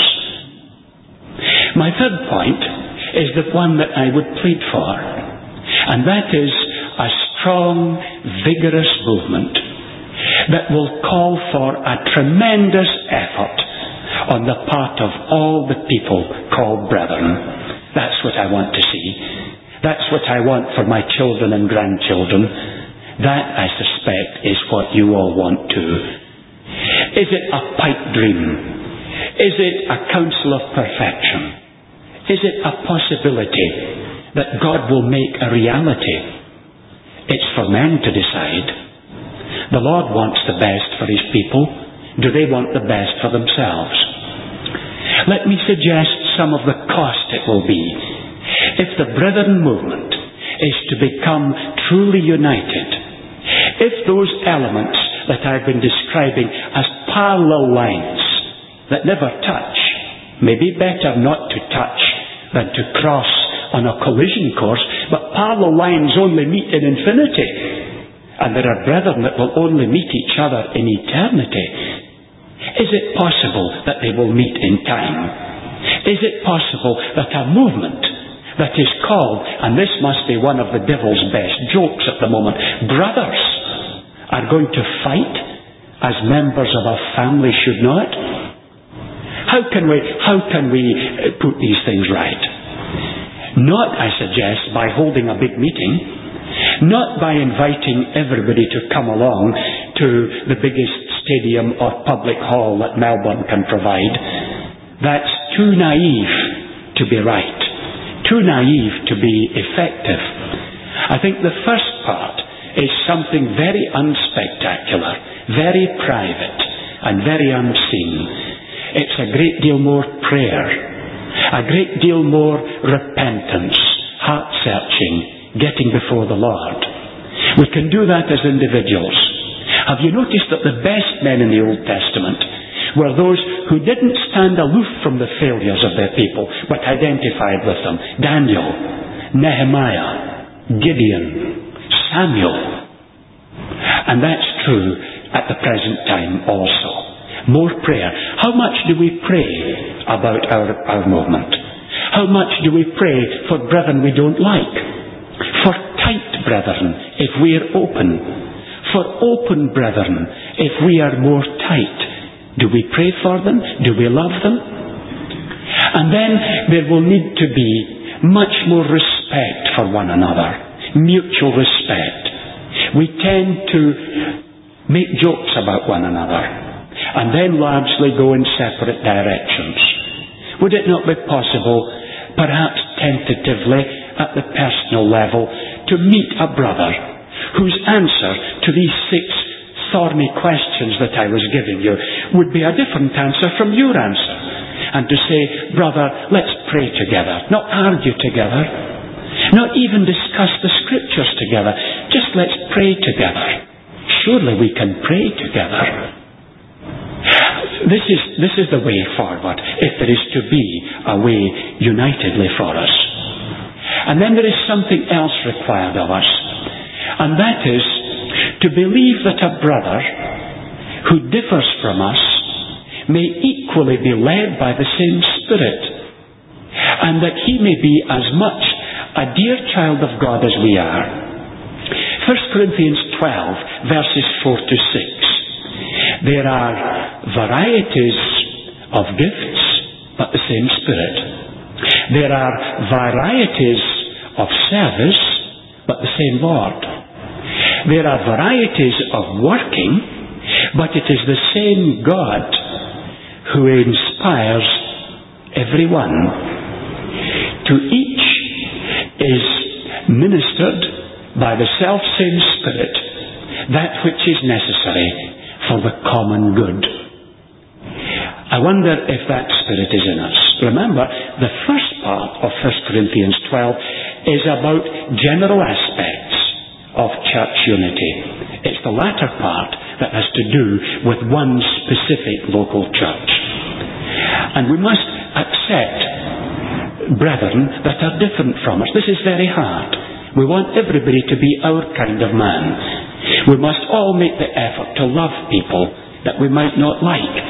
My third point is the one that I would plead for, and that is a strong, vigorous movement that will call for a tremendous effort on the part of all the people called brethren. That's what I want to see. That's what I want for my children and grandchildren. That, I suspect, is what you all want too. Is it a pipe dream? Is it a counsel of perfection? Is it a possibility that God will make a reality? It's for men to decide. The Lord wants the best for His people. Do they want the best for themselves? Let me suggest some of the cost it will be if the Brethren movement is to become truly united. If those elements that I've been describing as parallel lines that never touch, may be better not to touch than to cross on a collision course, but parallel lines only meet in infinity, and there are brethren that will only meet each other in eternity. Is it possible that they will meet in time? Is it possible that a movement that is called, and this must be one of the devil's best jokes at the moment, brothers are going to fight as members of a family should not? How can we put these things right? Not, I suggest, by holding a big meeting, not by inviting everybody to come along to the biggest stadium or public hall that Melbourne can provide. That's too naive to be right, too naive to be effective. I think the first part is something very unspectacular, very private, and very unseen. It's a great deal more prayer, a great deal more repentance, heart-searching, getting before the Lord. We can do that as individuals. Have you noticed that the best men in the Old Testament were those who didn't stand aloof from the failures of their people, but identified with them? Daniel, Nehemiah, Gideon, Samuel. And that's true at the present time also. More prayer. How much do we pray about our movement? How much do we pray for brethren we don't like? For tight brethren, if we are open. For open brethren, if we are more tight. Do we pray for them? Do we love them? And then there will need to be much more respect for one another. Mutual respect. We tend to make jokes about one another and then largely go in separate directions. Would it not be possible, perhaps tentatively at the personal level, to meet a brother whose answer to these 6 thorny questions that I was giving you would be a different answer from your answer, and to say, brother, let's pray together, not argue together, not even discuss the scriptures together, just let's pray together. Surely we can pray together. This is the way forward, if there is to be a way unitedly for us. And then there is something else required of us, and that is to believe that a brother who differs from us may equally be led by the same Spirit, and that he may be as much a dear child of God as we are. 1 Corinthians 12, verses 4 to 6. There are varieties of gifts, but the same Spirit. There are varieties of service, but the same Lord. There are varieties of working, but it is the same God who inspires everyone. To each is ministered by the self-same Spirit that which is necessary for the common good. I wonder if that Spirit is in us. Remember, the first part of 1 Corinthians 12 is about general aspects of church unity. It's the latter part that has to do with one specific local church. And we must accept brethren that are different from us. This is very hard. We want everybody to be our kind of man. We must all make the effort to love people that we might not like.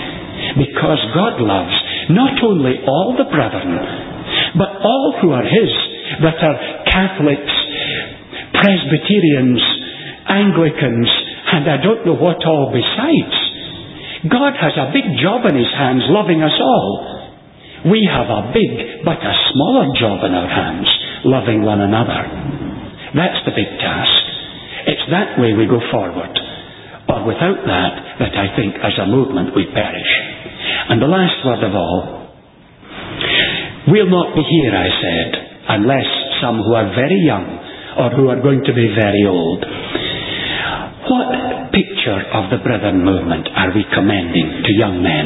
because God loves not only all the brethren, but all who are His, that are Catholics, Presbyterians, Anglicans, and I don't know what all besides. God has a big job in His hands, loving us all. We have a big, but a smaller job in our hands, loving one another. That's the big task. It's that way we go forward. Or without that I think as a movement we perish. And the last word of all, we'll not be here, I said, unless some who are very young or who are going to be very old. What picture of the Brethren movement are we commending to young men?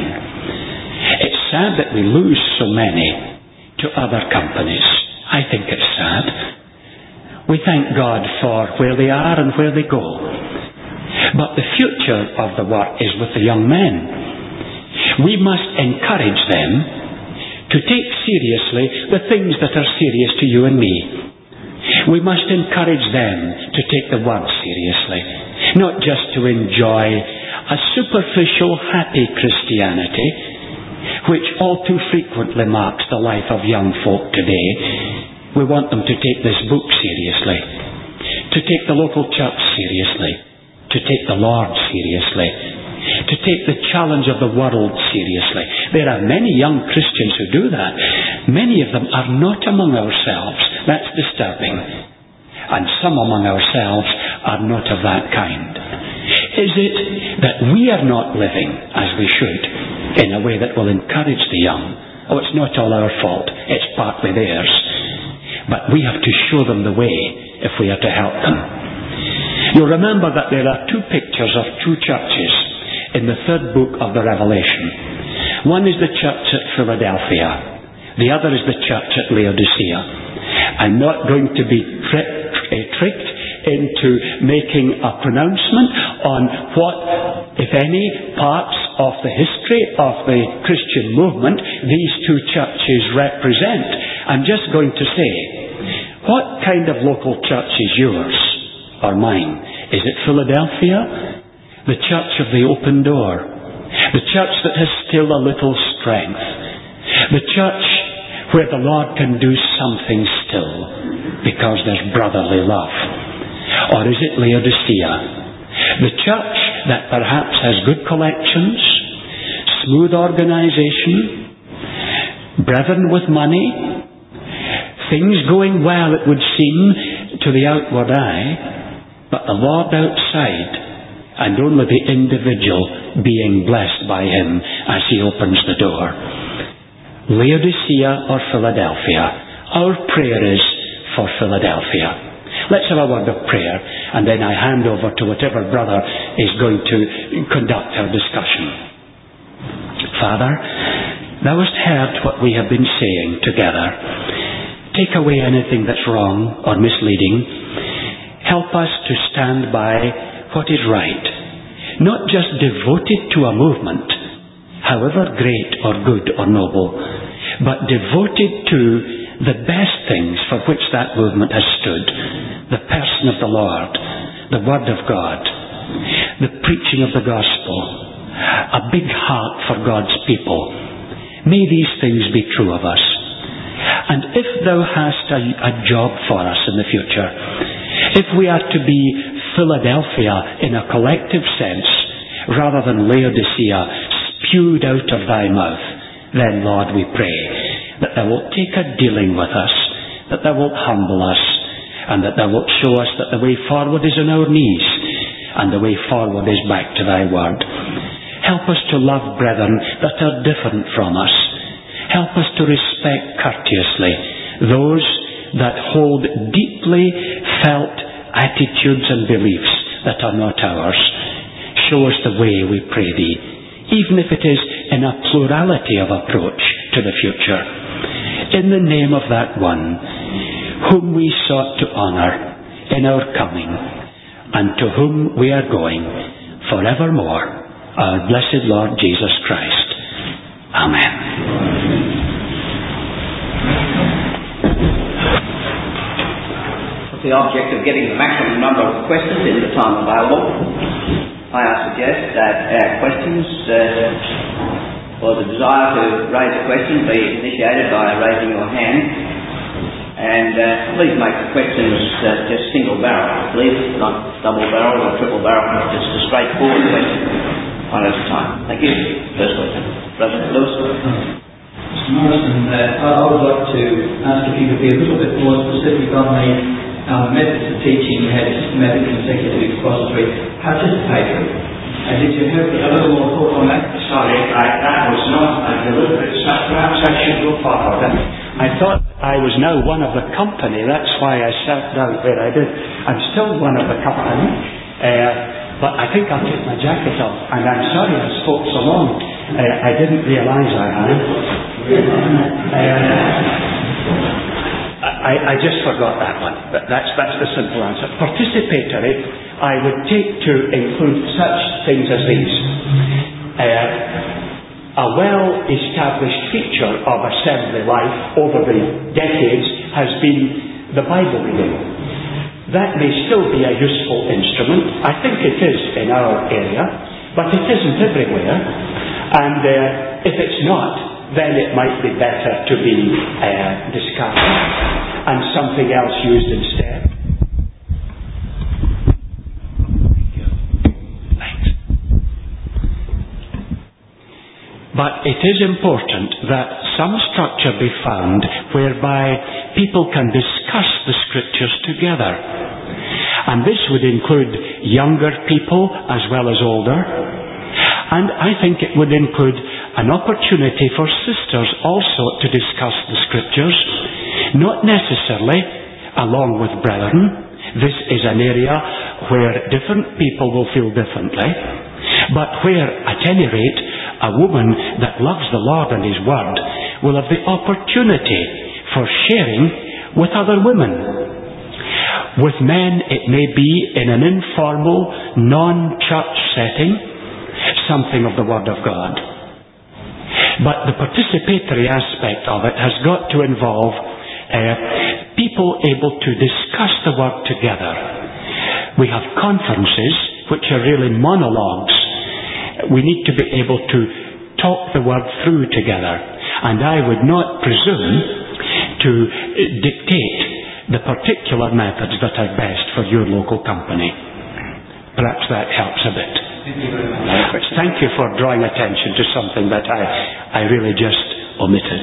It's sad that we lose so many to other companies. I think it's sad. We thank God for where they are and where they go. But the future of the work is with the young men. We must encourage them to take seriously the things that are serious to you and me. We must encourage them to take the Word seriously, not just to enjoy a superficial, happy Christianity, which all too frequently marks the life of young folk today. We want them to take this book seriously, to take the local church seriously, to take the Lord seriously, to take the challenge of the world seriously. There are many young Christians who do that. Many of them are not among ourselves. That's disturbing. And some among ourselves are not of that kind. Is it that we are not living as we should in a way that will encourage the young? Oh, it's not all our fault. It's partly theirs. But we have to show them the way if we are to help them. You'll remember that there are two pictures of two churches in the third book of the Revelation. One is the church at Philadelphia. The other is the church at Laodicea. I'm not going to be tricked into making a pronouncement on what, if any, parts of the history of the Christian movement these two churches represent. I'm just going to say, what kind of local church is yours or mine? Is it Philadelphia? The church of the open door? The church that has still a little strength? The church where the Lord can do something still because there's brotherly love? Or is it Laodicea? The church that perhaps has good collections, smooth organization, brethren with money, things going well, it would seem, to the outward eye, but the Lord outside, and only the individual being blessed by Him as He opens the door. Laodicea or Philadelphia? Our prayer is for Philadelphia. Let's have a word of prayer, and then I hand over to whatever brother is going to conduct our discussion. Father, Thou hast heard what we have been saying together. Take away anything that's wrong or misleading. Help us to stand by what is right, not just devoted to a movement, however great or good or noble, but devoted to the best things for which that movement has stood: the person of the Lord, the Word of God, the preaching of the gospel, a big heart for God's people. May these things be true of us. And if Thou hast a job for us in the future, if we are to be Philadelphia in a collective sense, rather than Laodicea spewed out of Thy mouth, then, Lord, we pray that Thou wilt take a dealing with us, that Thou wilt humble us, and that Thou wilt show us that the way forward is on our knees, and the way forward is back to Thy Word. Help us to love brethren that are different from us. Help us to respect courteously those that hold deeply felt attitudes and beliefs that are not ours. Show us the way, we pray Thee, even if it is in a plurality of approach to the future. In the name of that one whom we sought to honour in our coming, and to whom we are going forevermore, our blessed Lord Jesus Christ. Amen. The object of getting the maximum number of questions in the time available, I suggest that our questions or the desire to raise a question be initiated by raising your hand. And please make the questions just single barrel, please, not double barrel or triple barrel, just a straightforward question, one at a time. Thank you. First question. Brother Lewis. Mr. Morrison, I would like to ask if you could be a little bit more specific on the methods of teaching. You had systematic, consecutive, expository, participatory. Did you have a little more thought on that? Sorry, that was not a deliberate stuff. Perhaps I should go forward. I thought I was now one of the company. That's why I sat down where I did. I'm still one of the company. But I think I'll take my jacket off. And I'm sorry I spoke so long. I didn't realise I had. I just forgot that one. But that's the simple answer. Participatory, I would take to include such things as these. A well-established feature of assembly life over the decades has been the Bible reading. That may still be a useful instrument. I think it is in our area, but it isn't everywhere. And if it's not, then it might be better to be discarded and something else used instead. But it is important that some structure be found whereby people can discuss the Scriptures together. And this would include younger people as well as older. And I think it would include an opportunity for sisters also to discuss the Scriptures, not necessarily along with brethren. This is an area where different people will feel differently, but where, at any rate, a woman that loves the Lord and His Word will have the opportunity for sharing with other women. With men, it may be in an informal, non-church setting, something of the Word of God. But the participatory aspect of it has got to involve people able to discuss the Word together. We have conferences which are really monologues. We need to be able to talk the Word through together. And I would not presume to dictate the particular methods that are best for your local company. Perhaps that helps a bit. Thank you very much. Thank you for drawing attention to something that I really just omitted.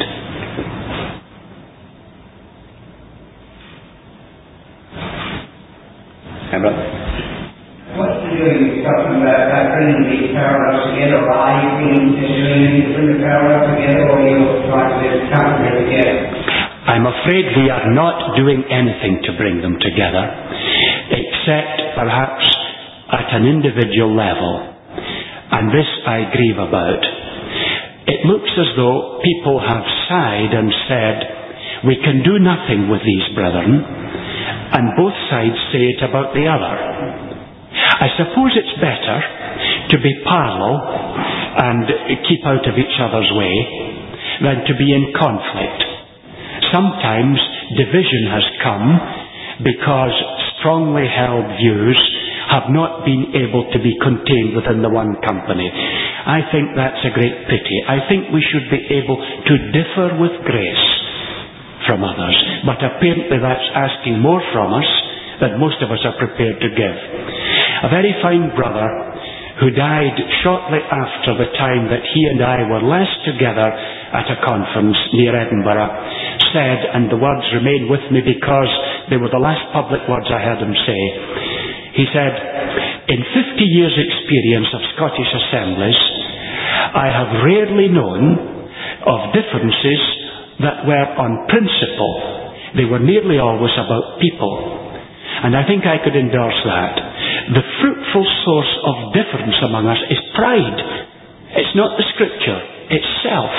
What are you doing? You're talking about bringing these parallels together, or are you doing anything to bring the parallels together, or are you trying to come together? I'm afraid we are not doing anything to bring them together, except perhaps at an individual level. And this I grieve about. It looks as though people have sighed and said, we can do nothing with these brethren, and both sides say it about the other. I suppose it's better to be parallel and keep out of each other's way than to be in conflict. Sometimes division has come because strongly held views have not been able to be contained within the one company. I think that's a great pity. I think we should be able to differ with grace from others, but apparently that's asking more from us than most of us are prepared to give. A very fine brother who died shortly after the time that he and I were last together at a conference near Edinburgh said, and the words remain with me because they were the last public words I heard him say, he said, in 50 years' experience of Scottish assemblies, I have rarely known of differences that were on principle. They were nearly always about people. And I think I could endorse that. The fruitful source of difference among us is pride. It's not the Scripture, it's self.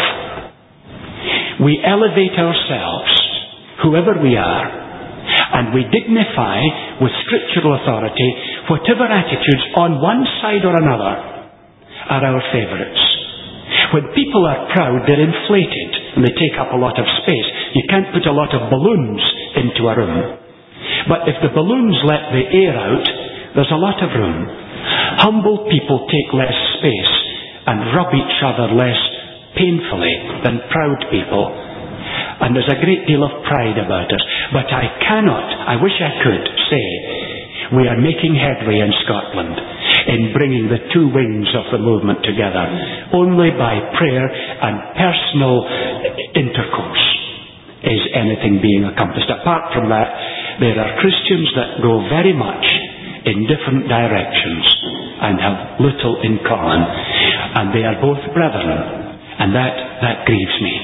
We elevate ourselves, whoever we are, and we dignify with scriptural authority whatever attitudes on one side or another are our favourites. When people are proud, they're inflated and they take up a lot of space. You can't put a lot of balloons into a room. But if the balloons let the air out, there's a lot of room. Humble people take less space and rub each other less painfully than proud people. And there's a great deal of pride about us. But I wish I could say, we are making headway in Scotland in bringing the two wings of the movement together. Only by prayer and personal intercourse is anything being accomplished. Apart from that, there are Christians that go very much in different directions and have little in common. And they are both brethren. And that grieves me.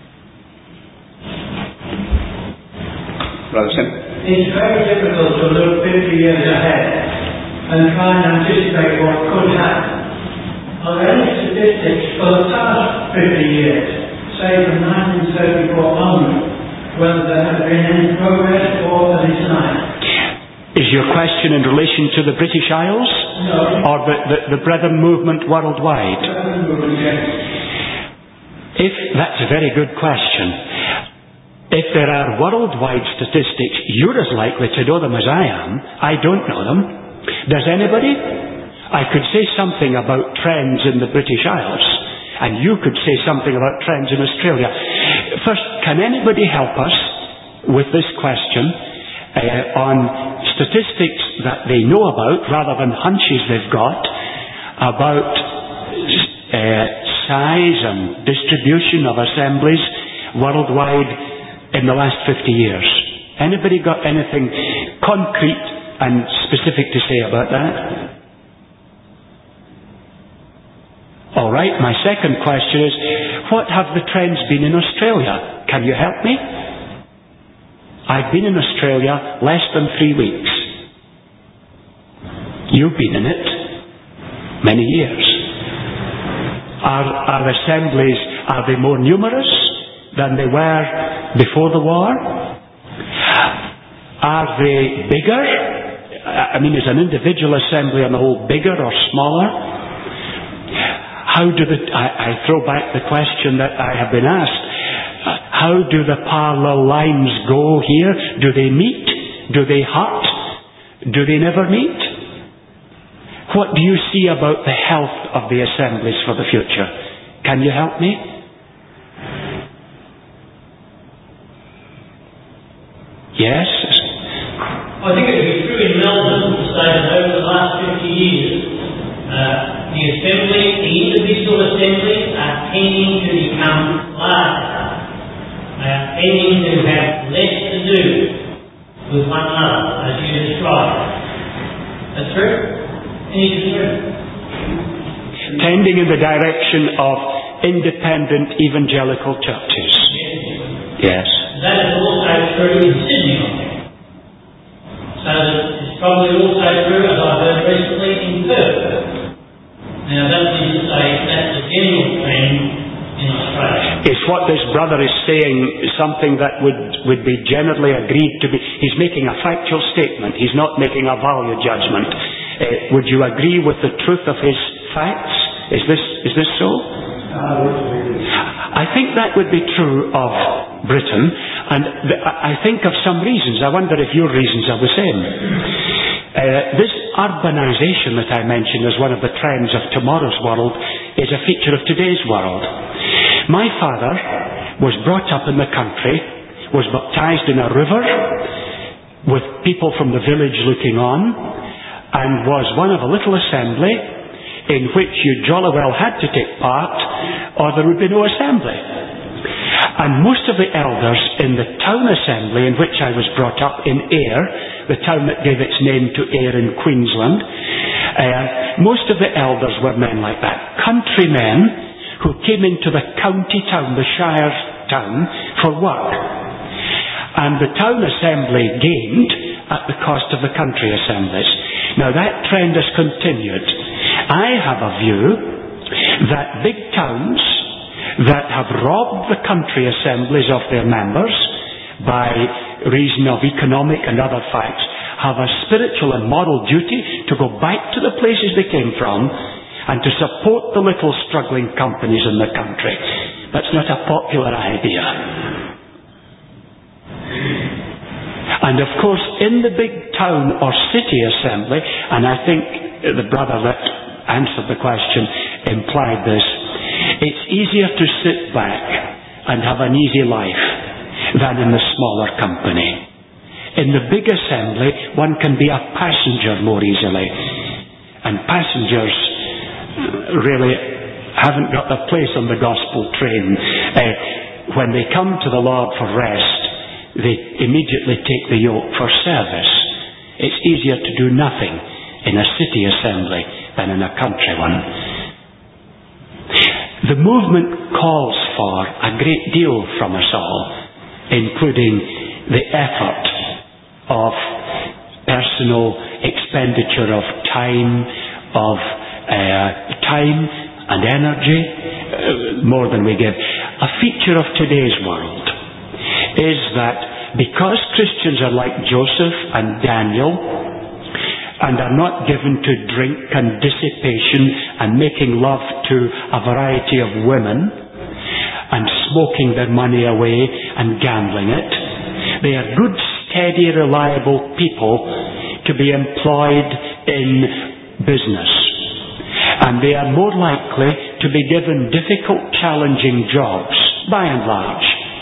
Brother Sim. It's very difficult to look 50 years ahead and try and anticipate what could happen. Are there any statistics for the past 50 years, say from 1934 onward, whether there has been any progress or a decline? Is your question in relation to the British Isles? No. Or the Brethren movement worldwide? Brethren movement, yes. That's a very good question. If there are worldwide statistics, you're as likely to know them as I am. I don't know them. Does anybody? I could say something about trends in the British Isles, and you could say something about trends in Australia. First, can anybody help us with this question on statistics that they know about, rather than hunches they've got, about size and distribution of assemblies worldwide in the last 50 years? Anybody got anything concrete and specific to say about that? All right, my second question is, what have the trends been in Australia? Can you help me? I've been in Australia less than 3 weeks. You've been in it many years. Are assemblies, are they more numerous than they were before the war? Are they bigger? I mean, is an individual assembly on the whole bigger or smaller? I throw back the question that I have been asked. How do the parallel lines go here? Do they meet? Do they hut? Do they never meet? What do you see about the health of the assemblies for the future? Can you help me? Yes? I think it would be true in Melbourne to say that over the last 50 years, the assembly, the individual assemblies are tending to become larger. They are tending to have less to do with one another, as you described. That's true? Is it true? Tending in the direction of independent evangelical churches. Yes. That is also true in Sydney, I think. So it's probably also true, as I've heard recently, in Perth. Now that is to say, that's the general trend in Australia. Is what this brother is saying something that would be generally agreed to be? He's making a factual statement. He's not making a value judgment. Would you agree with the truth of his facts? Is this so? I think that would be true of Britain, and I think of some reasons. I wonder if your reasons are the same. This urbanization that I mentioned as one of the trends of tomorrow's world is a feature of today's world. My father was brought up in the country, was baptized in a river with people from the village looking on, and was one of a little assembly in which you jolly well had to take part, or there would be no assembly. And most of the elders in the town assembly in which I was brought up, in Ayr, the town that gave its name to Ayr in Queensland, most of the elders were men like that, countrymen who came into the county town, the shire town, for work. And the town assembly gained at the cost of the country assemblies. Now that trend has continued. I have a view that big towns that have robbed the country assemblies of their members by reason of economic and other facts have a spiritual and moral duty to go back to the places they came from and to support the little struggling companies in the country. That's not a popular idea. And of course, in the big town or city assembly, and I think the brother that answered the question implied this, It's easier to sit back and have an easy life than in the smaller company. In the big assembly, one can be a passenger more easily. And passengers really haven't got their place on the gospel train. When they come to the Lord for rest, they immediately take the yoke for service. It's easier to do nothing in a city assembly than in a country one. The movement calls for a great deal from us all, including the effort of personal expenditure of time and energy, more than we give. A feature of today's world is that because Christians are like Joseph and Daniel and are not given to drink and dissipation and making love to a variety of women and smoking their money away and gambling it, they are good, steady, reliable people to be employed in business. And they are more likely to be given difficult, challenging jobs, by and large,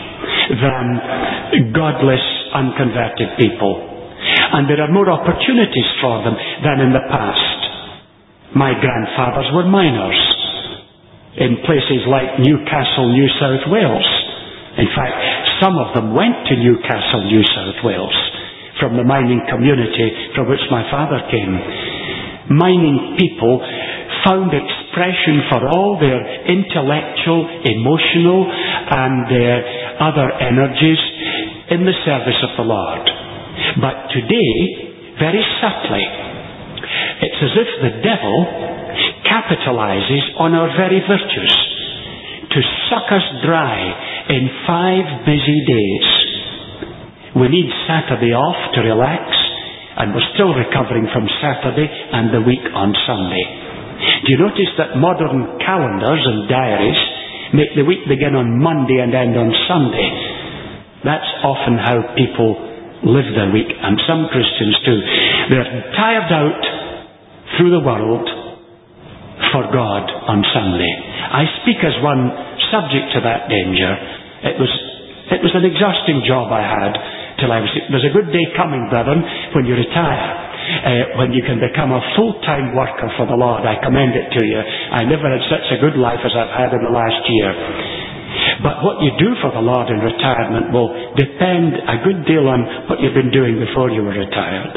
than godless, unconverted people. And there are more opportunities for them than in the past. My grandfathers were miners in places like Newcastle, New South Wales. In fact, some of them went to Newcastle, New South Wales, from the mining community from which my father came. Mining people found expression for all their intellectual, emotional, and their other energies in the service of the Lord. But today, very subtly, it's as if the devil capitalizes on our very virtues to suck us dry in 5 busy days. We need Saturday off to relax, and we're still recovering from Saturday and the week on Sunday. Do you notice that modern calendars and diaries make the week begin on Monday and end on Sunday? That's often how people live their week, and some Christians too. They're tired out through the world for God on Sunday. I speak as one subject to that danger. It was an exhausting job I had till there's a good day coming, brethren, when you retire, when you can become a full-time worker for the Lord. I commend it to you. I never had such a good life as I've had in the last year. But what you do for the Lord in retirement will depend a good deal on what you've been doing before you were retired.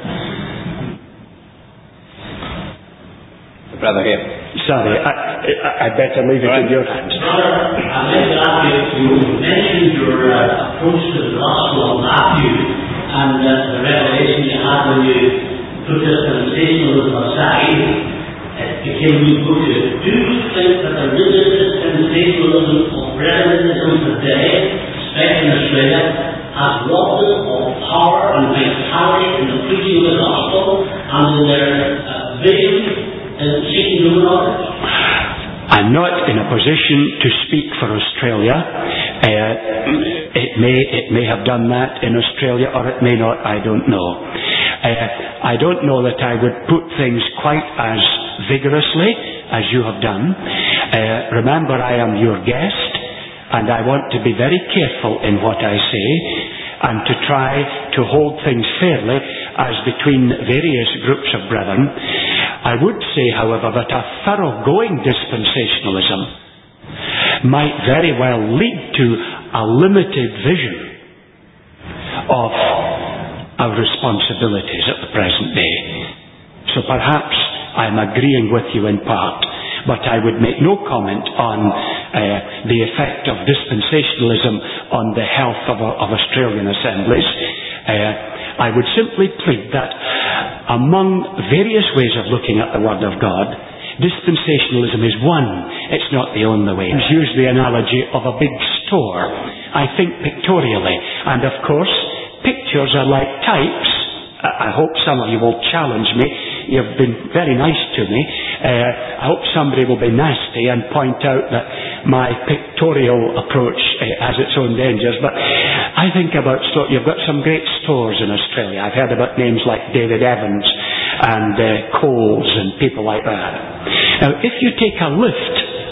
Brother here. Sorry, I'd better leave it in your hands. Brother, I'd like to ask you mentioned your approach to the Gospel of Matthew and the revelation you had when you put dispensationalism aside. It became a new book. Do you think that there is a dispensationalism of relativism today, especially in Australia, has robbed us of power and vitality in the preaching of the Gospel and in their vision? I'm not in a position to speak for Australia. It may have done that in Australia, or it may not. I don't know. I don't know that I would put things quite as vigorously as you have done. Remember, I am your guest, and I want to be very careful in what I say, and to try to hold things fairly as between various groups of brethren. I would say, however, that a thoroughgoing dispensationalism might very well lead to a limited vision of our responsibilities at the present day. So perhaps I'm agreeing with you in part, but I would make no comment on the effect of dispensationalism on the health of Australian assemblies. I would simply plead that among various ways of looking at the Word of God, dispensationalism is one. It's not the only way. I use the analogy of a big store. I think pictorially. And of course, pictures are like types. I hope some of you will challenge me. You've been very nice to me. I hope somebody will be nasty and point out that my pictorial approach has its own dangers. But I think about you've got some great stores in Australia. I've heard about names like David Evans and Coles and people like that. Now, if you take a lift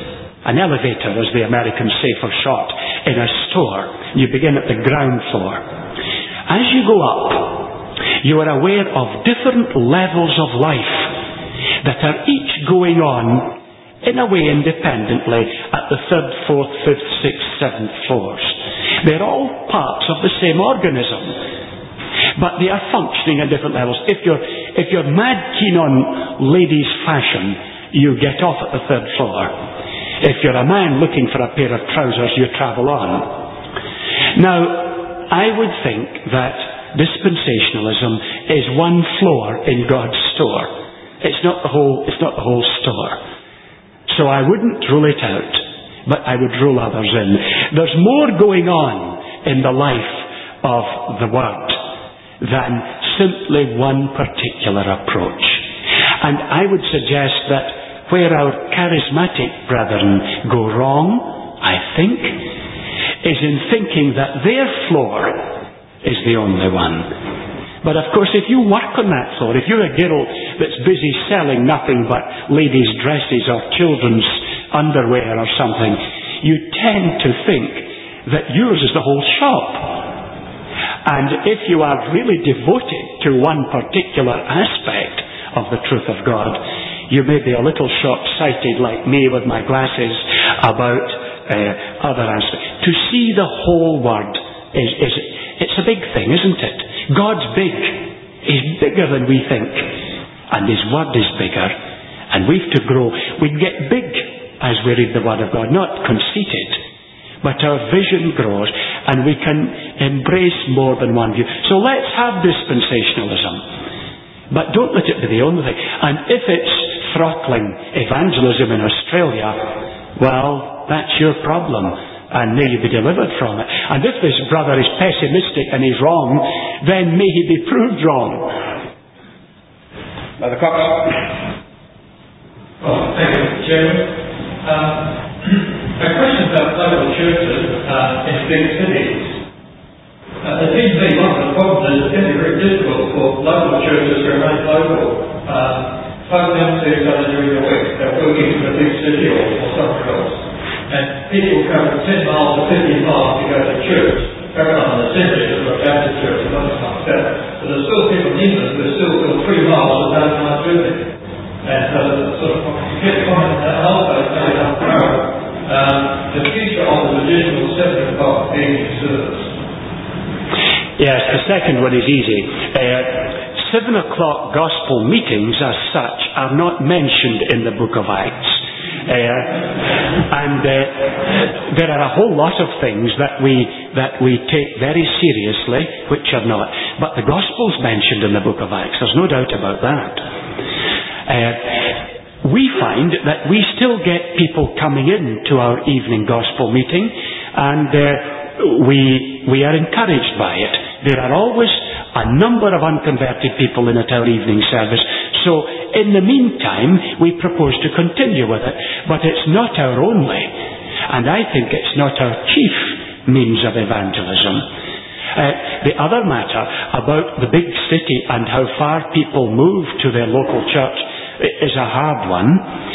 an elevator, as the Americans say for short, in a store. You begin at the ground floor. As you go up, you are aware of different levels of life that are each going on in a way independently at the 3rd, 4th, 5th, 6th, 7th floors. They're all parts of the same organism, but they are functioning at different levels. If you're mad keen on ladies' fashion, you get off at the 3rd floor. If you're a man looking for a pair of trousers, you travel on. Now, I would think that dispensationalism is one floor in God's store. It's not the whole store. So I wouldn't rule it out, but I would rule others in. There's more going on in the life of the Word than simply one particular approach. And I would suggest that where our charismatic brethren go wrong, I think, is in thinking that their floor is the only one. But of course, if you work on that floor, if you're a girl that's busy selling nothing but ladies' dresses or children's underwear or something, you tend to think that yours is the whole shop. And if you are really devoted to one particular aspect of the truth of God, you may be a little short-sighted like me with my glasses about other aspects. To see the whole Word it's a big thing, isn't it? God's big. He's bigger than we think. And His Word is bigger. And we've to grow. We get big as we read the Word of God, not conceited. But our vision grows and we can embrace more than one view. So let's have dispensationalism. But don't let it be the only thing. And if it's throttling evangelism in Australia, well, that's your problem. And may you be delivered from it. And if this brother is pessimistic and he's wrong, then may he be proved wrong. Brother Cox. Well, thank you, Mr. Chairman. A question about local churches in big cities. It seems to me one of the problems is it can be very difficult for local churches to remain local. Folk don't see each other during the week. They're working in a big city or somewhere else. And people travel 10 miles or 15 miles to go to church. Caroline Assembly is a Baptist church or something like that. But there's still people in England who are still 3 miles a day journey. And sort of get comment on that. And also, coming up the future of the traditional 7 o'clock evening service. Yes, the second one is easy. 7 o'clock gospel meetings as such are not mentioned in the book of Acts. And there are a whole lot of things that we take very seriously, which are not. But the gospel's mentioned in the book of Acts. There's no doubt about that. We find that we still get people coming in to our evening gospel meeting, and we are encouraged by it. There are always a number of unconverted people in at our evening service. So in the meantime, we propose to continue with it. But it's not our only, and I think it's not our chief means of evangelism. The other matter about the big city and how far people move to their local church is a hard one.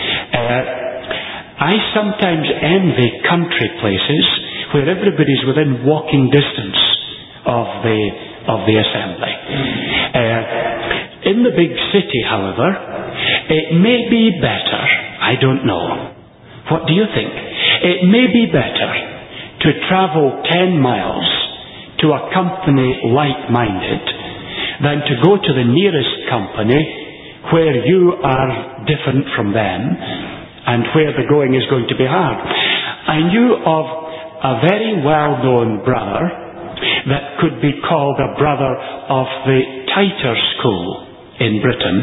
I sometimes envy country places where everybody's within walking distance of the assembly. In the big city, however, it may be better, I don't know. What do you think? It may be better to travel 10 miles to a company like-minded than to go to the nearest company where you are different from them and where the going is going to be hard. I knew of a very well-known brother that could be called a brother of the tighter school in Britain,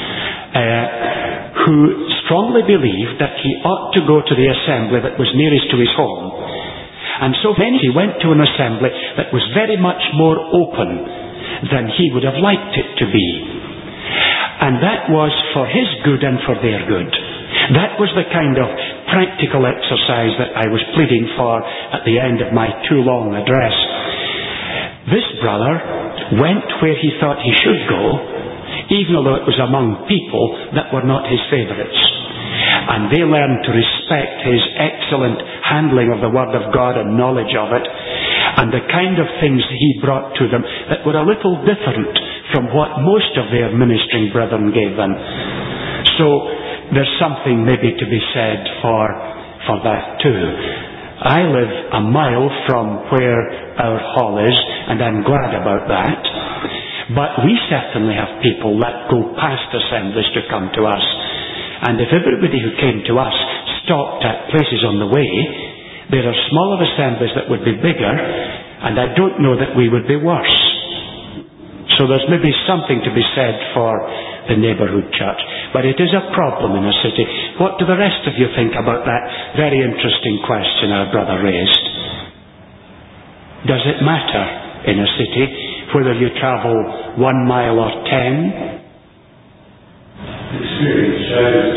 who strongly believed that he ought to go to the assembly that was nearest to his home. And so then he went to an assembly that was very much more open than he would have liked it to be. And that was for his good and for their good. That was the kind of practical exercise that I was pleading for at the end of my too long address. This brother went where he thought he should go, even though it was among people that were not his favourites. and they learned to respect his excellent handling of the Word of God and knowledge of it, and the kind of things he brought to them that were a little different from what most of their ministering brethren gave them. So there's something maybe to be said for that too. I live a mile from where our hall is, and I'm glad about that. But we certainly have people that go past assemblies to come to us. And if everybody who came to us stopped at places on the way, there are smaller assemblies that would be bigger, and I don't know that we would be worse. So there's maybe something to be said for the neighbourhood church. But it is a problem in a city. What do the rest of you think about that very interesting question our brother raised? Does it matter in a city whether you travel 1 mile or 10? Experience shows,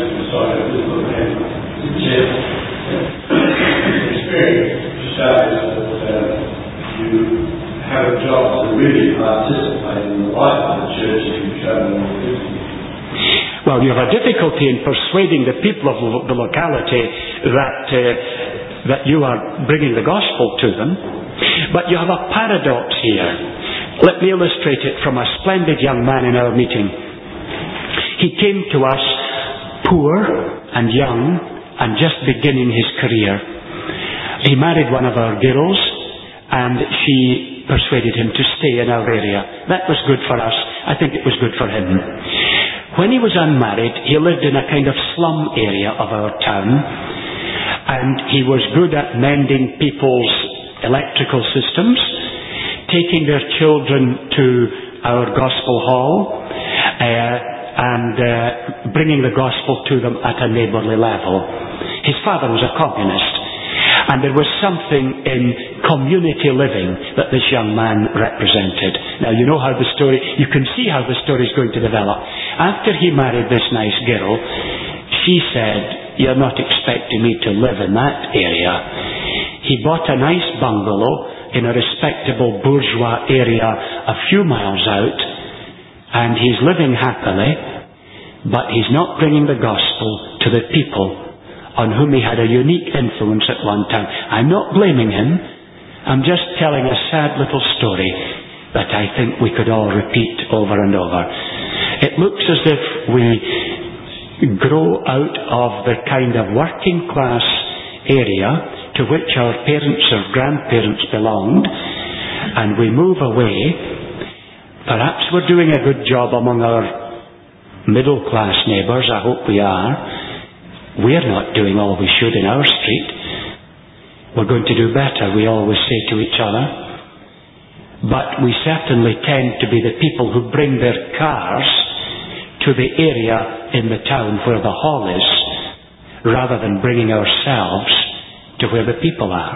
experience shows that you have a job to really participate in the life of the church if you travel more distance. Well, you have a difficulty in persuading the people of the locality that you are bringing the gospel to them. But you have a paradox here. Let me illustrate it from a splendid young man in our meeting. He came to us poor and young and just beginning his career. He married one of our girls, and she persuaded him to stay in our area. That was good for us. I think it was good for him. When he was unmarried, he lived in a kind of slum area of our town, and he was good at mending people's electrical systems, taking their children to our gospel hall, and bringing the gospel to them at a neighbourly level. His father was a communist, and there was something in community living that this young man represented. Now you know how you can see how the story is going to develop. After he married this nice girl, she said, "You're not expecting me to live in that area." He bought a nice bungalow in a respectable bourgeois area a few miles out, and he's living happily, but he's not bringing the gospel to the people on whom he had a unique influence at one time. I'm not blaming him. I'm just telling a sad little story that I think we could all repeat over and over. It looks as if we grow out of the kind of working class area to which our parents or grandparents belonged, and we move away. Perhaps we're doing a good job among our middle class neighbours. I hope we are. We're not doing all we should in our street. We're going to do better, we always say to each other. But we certainly tend to be the people who bring their cars to the area in the town where the hall is, rather than bringing ourselves to where the people are.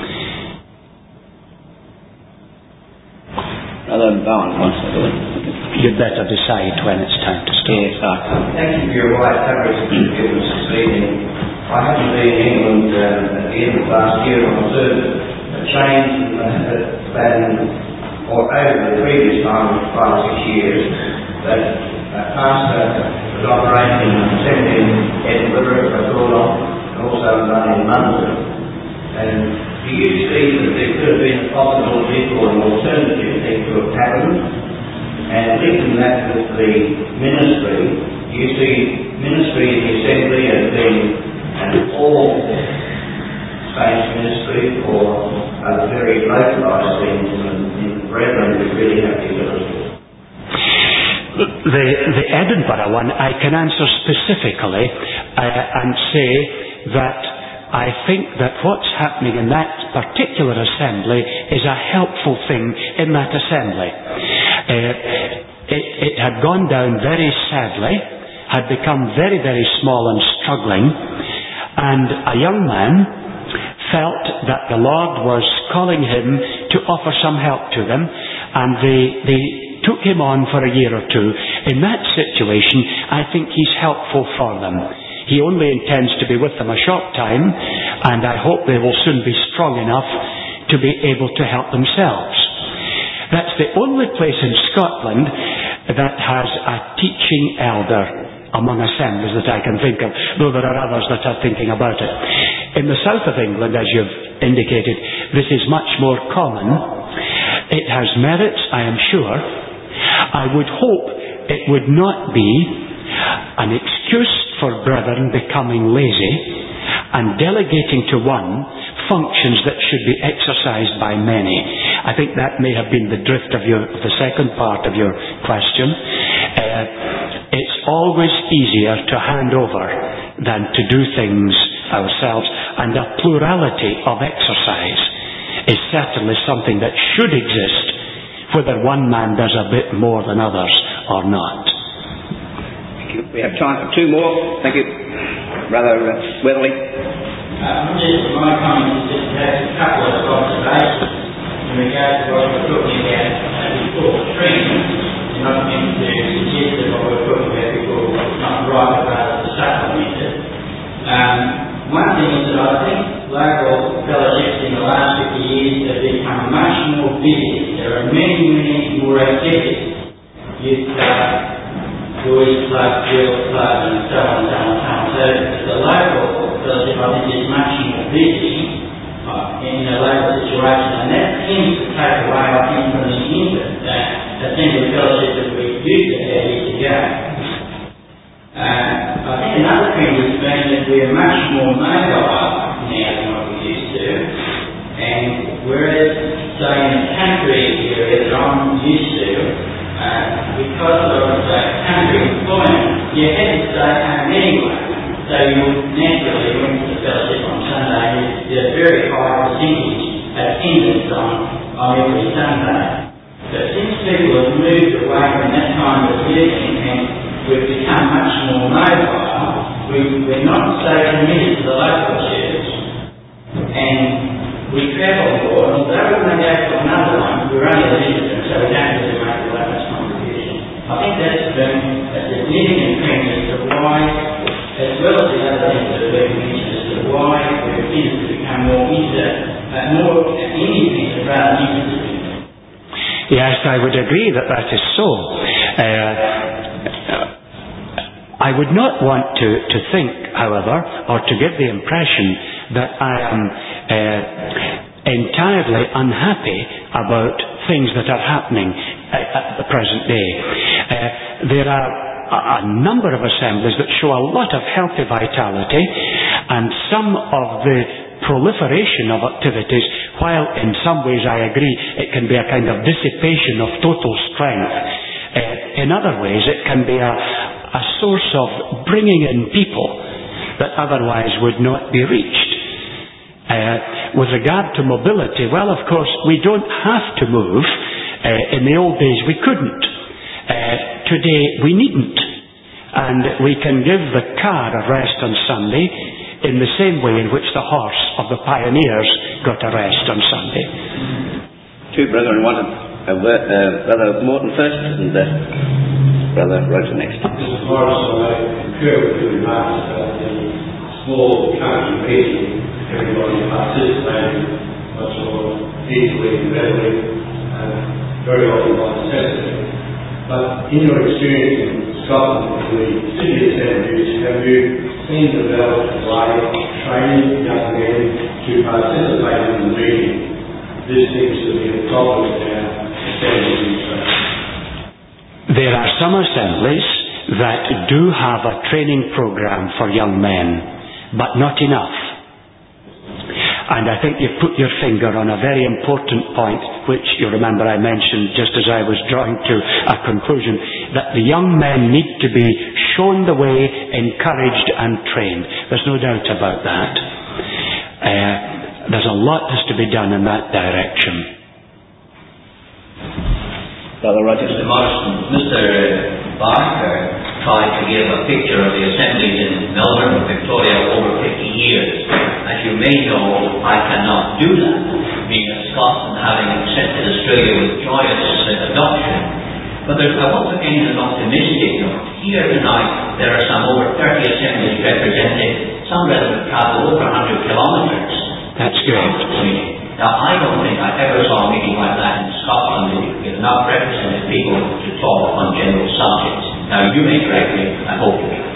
Brother Bowen wants to do it. You'd better decide when it's time to stop. Yes, Thank you for your wide coverage that you've given us this evening. I happened to be in England at the end of last year and observed a change over the previous time of 5 or 6 years that a pastor was operating an assembly in Edinburgh, as I thought of, and also one in London. And do you see that there could have been a possibility for an alternative thing to have happened? And linking that with the ministry, do you see ministry in the assembly as being an all-saints ministry, or a very localised thing in the brethren who really have the ability? The Edinburgh one I can answer specifically and say that I think that what's happening in that particular assembly is a helpful thing in that assembly. It had gone down very sadly, had become very, very small and struggling, and a young man felt that the Lord was calling him to offer some help to them, and they took him on for a year or two. In that situation, I think he's helpful for them. He only intends to be with them a short time, and I hope they will soon be strong enough to be able to help themselves. That's the only place in Scotland that has a teaching elder among assemblies that I can think of, though there are others that are thinking about it. In the south of England, as you've indicated, this is much more common. It has merits, I am sure. I would hope it would not be an excuse for brethren becoming lazy and delegating to one functions that should be exercised by many. I think that may have been the drift of the second part of your question. It's always easier to hand over than to do things ourselves, and a plurality of exercise is certainly something that should exist, whether one man does a bit more than others or not. Thank you. We have time for two more. Thank you. Brother Weatherly. My comment is just to have a couple of observations in regard to what we're talking about before trends. You're not meant to suggest that what we're talking about before was not right, but rather to supplement it. One thing is that I think local fellowships in the last 50 years have become much more busy. There are many, many more activities. Youth club, boys club, girls club, and so on and so on and so on. So the local fellowship, I think, is much more busy in a local situation, and that tends to take away, I think, from the interest that assembly fellowship that we used to have years ago. I think another trend has been that we are much more mobile now than what we used to, and whereas, say, in the country area that I'm used to, because of country employment, you had to stay home anyway. So you naturally went to the fellowship on Sunday. There's a very high percentage attendance on every Sunday. But since people have moved away from that kind of living and we've become much more mobile, we're not so committed to the local church. And we travel more, and although we may go to another one, we're only a visitor, so we don't really make all that much contribution. I think that's been a significant trend as to why, as well as the other things that we've mentioned, as to why we've tended to become more independent rather than interdependent. Yes, I would agree that that is so. I would not want to think, however, or to give the impression that I am entirely unhappy about things that are happening at the present day. There are a number of assemblies that show a lot of healthy vitality, and some of the proliferation of activities, while in some ways I agree it can be a kind of dissipation of total strength, in other ways it can be a source of bringing in people that otherwise would not be reached. With regard to mobility, well, of course, we don't have to move. In the old days we couldn't. Today we needn't. And we can give the car a rest on Sunday in the same way in which the horse of the pioneers got a rest on Sunday. Two brethren wanted Brother Morton first and Brother Roger next. Mr. Morris, I concur with your remarks about the small country meeting, everybody participating much more easily and readily, very often by necessity. But in your experience in Scotland, in the city assemblies, have you seen developed a way of training young men to participate in the meeting? This seems to be a problem in our assemblies. There are some assemblies that do have a training program for young men, but not enough. And I think you've put your finger on a very important point, which you remember I mentioned just as I was drawing to a conclusion, that the young men need to be shown the way, encouraged and trained. There's no doubt about that. There's a lot has to be done in that direction. Brother Roger. Mr. Morrison, Mr. Barker tried to give a picture of the assemblies in Melbourne and Victoria over 50 years. As you may know, I cannot do that, being a Scot and having accepted Australia with joyous adoption. But I want to end an optimistic note. Here tonight, there are some over 30 assemblies represented, some that have travelled over 100 kilometres. That's great. Now, I don't think I ever saw a meeting like that in Scotland with enough represented people to talk on general subjects. Now, you may correct me, I hope you may.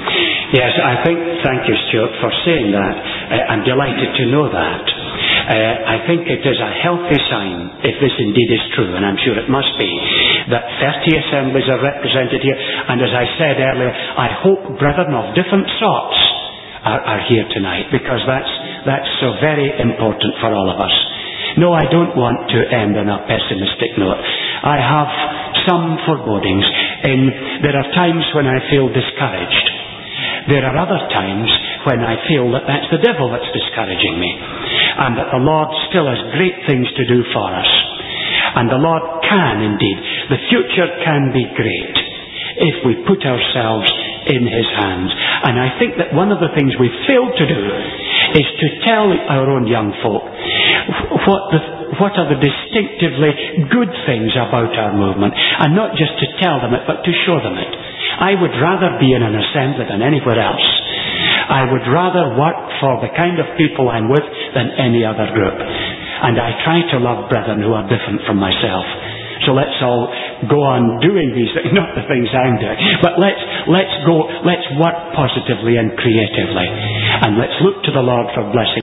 Yes, thank you, Stuart, for saying that. I'm delighted to know that. I think it is a healthy sign, if this indeed is true, and I'm sure it must be, that 30 assemblies are represented here. And as I said earlier, I hope brethren of different sorts are here tonight, because that's so very important for all of us. No, I don't want to end on a pessimistic note. I have some forebodings. There are times when I feel discouraged. There are other times when I feel that that's the devil that's discouraging me, and that the Lord still has great things to do for us. And the Lord can indeed. The future can be great if we put ourselves in His hands. And I think that one of the things we fail to do is to tell our own young folk what are the distinctively good things about our movement, and not just to tell them it, but to show them it. I would rather be in an assembly than anywhere else. I would rather work for the kind of people I'm with than any other group. And I try to love brethren who are different from myself. So let's all go on doing these things, not the things I'm doing, but let's work positively and creatively, and let's look to the Lord for blessing.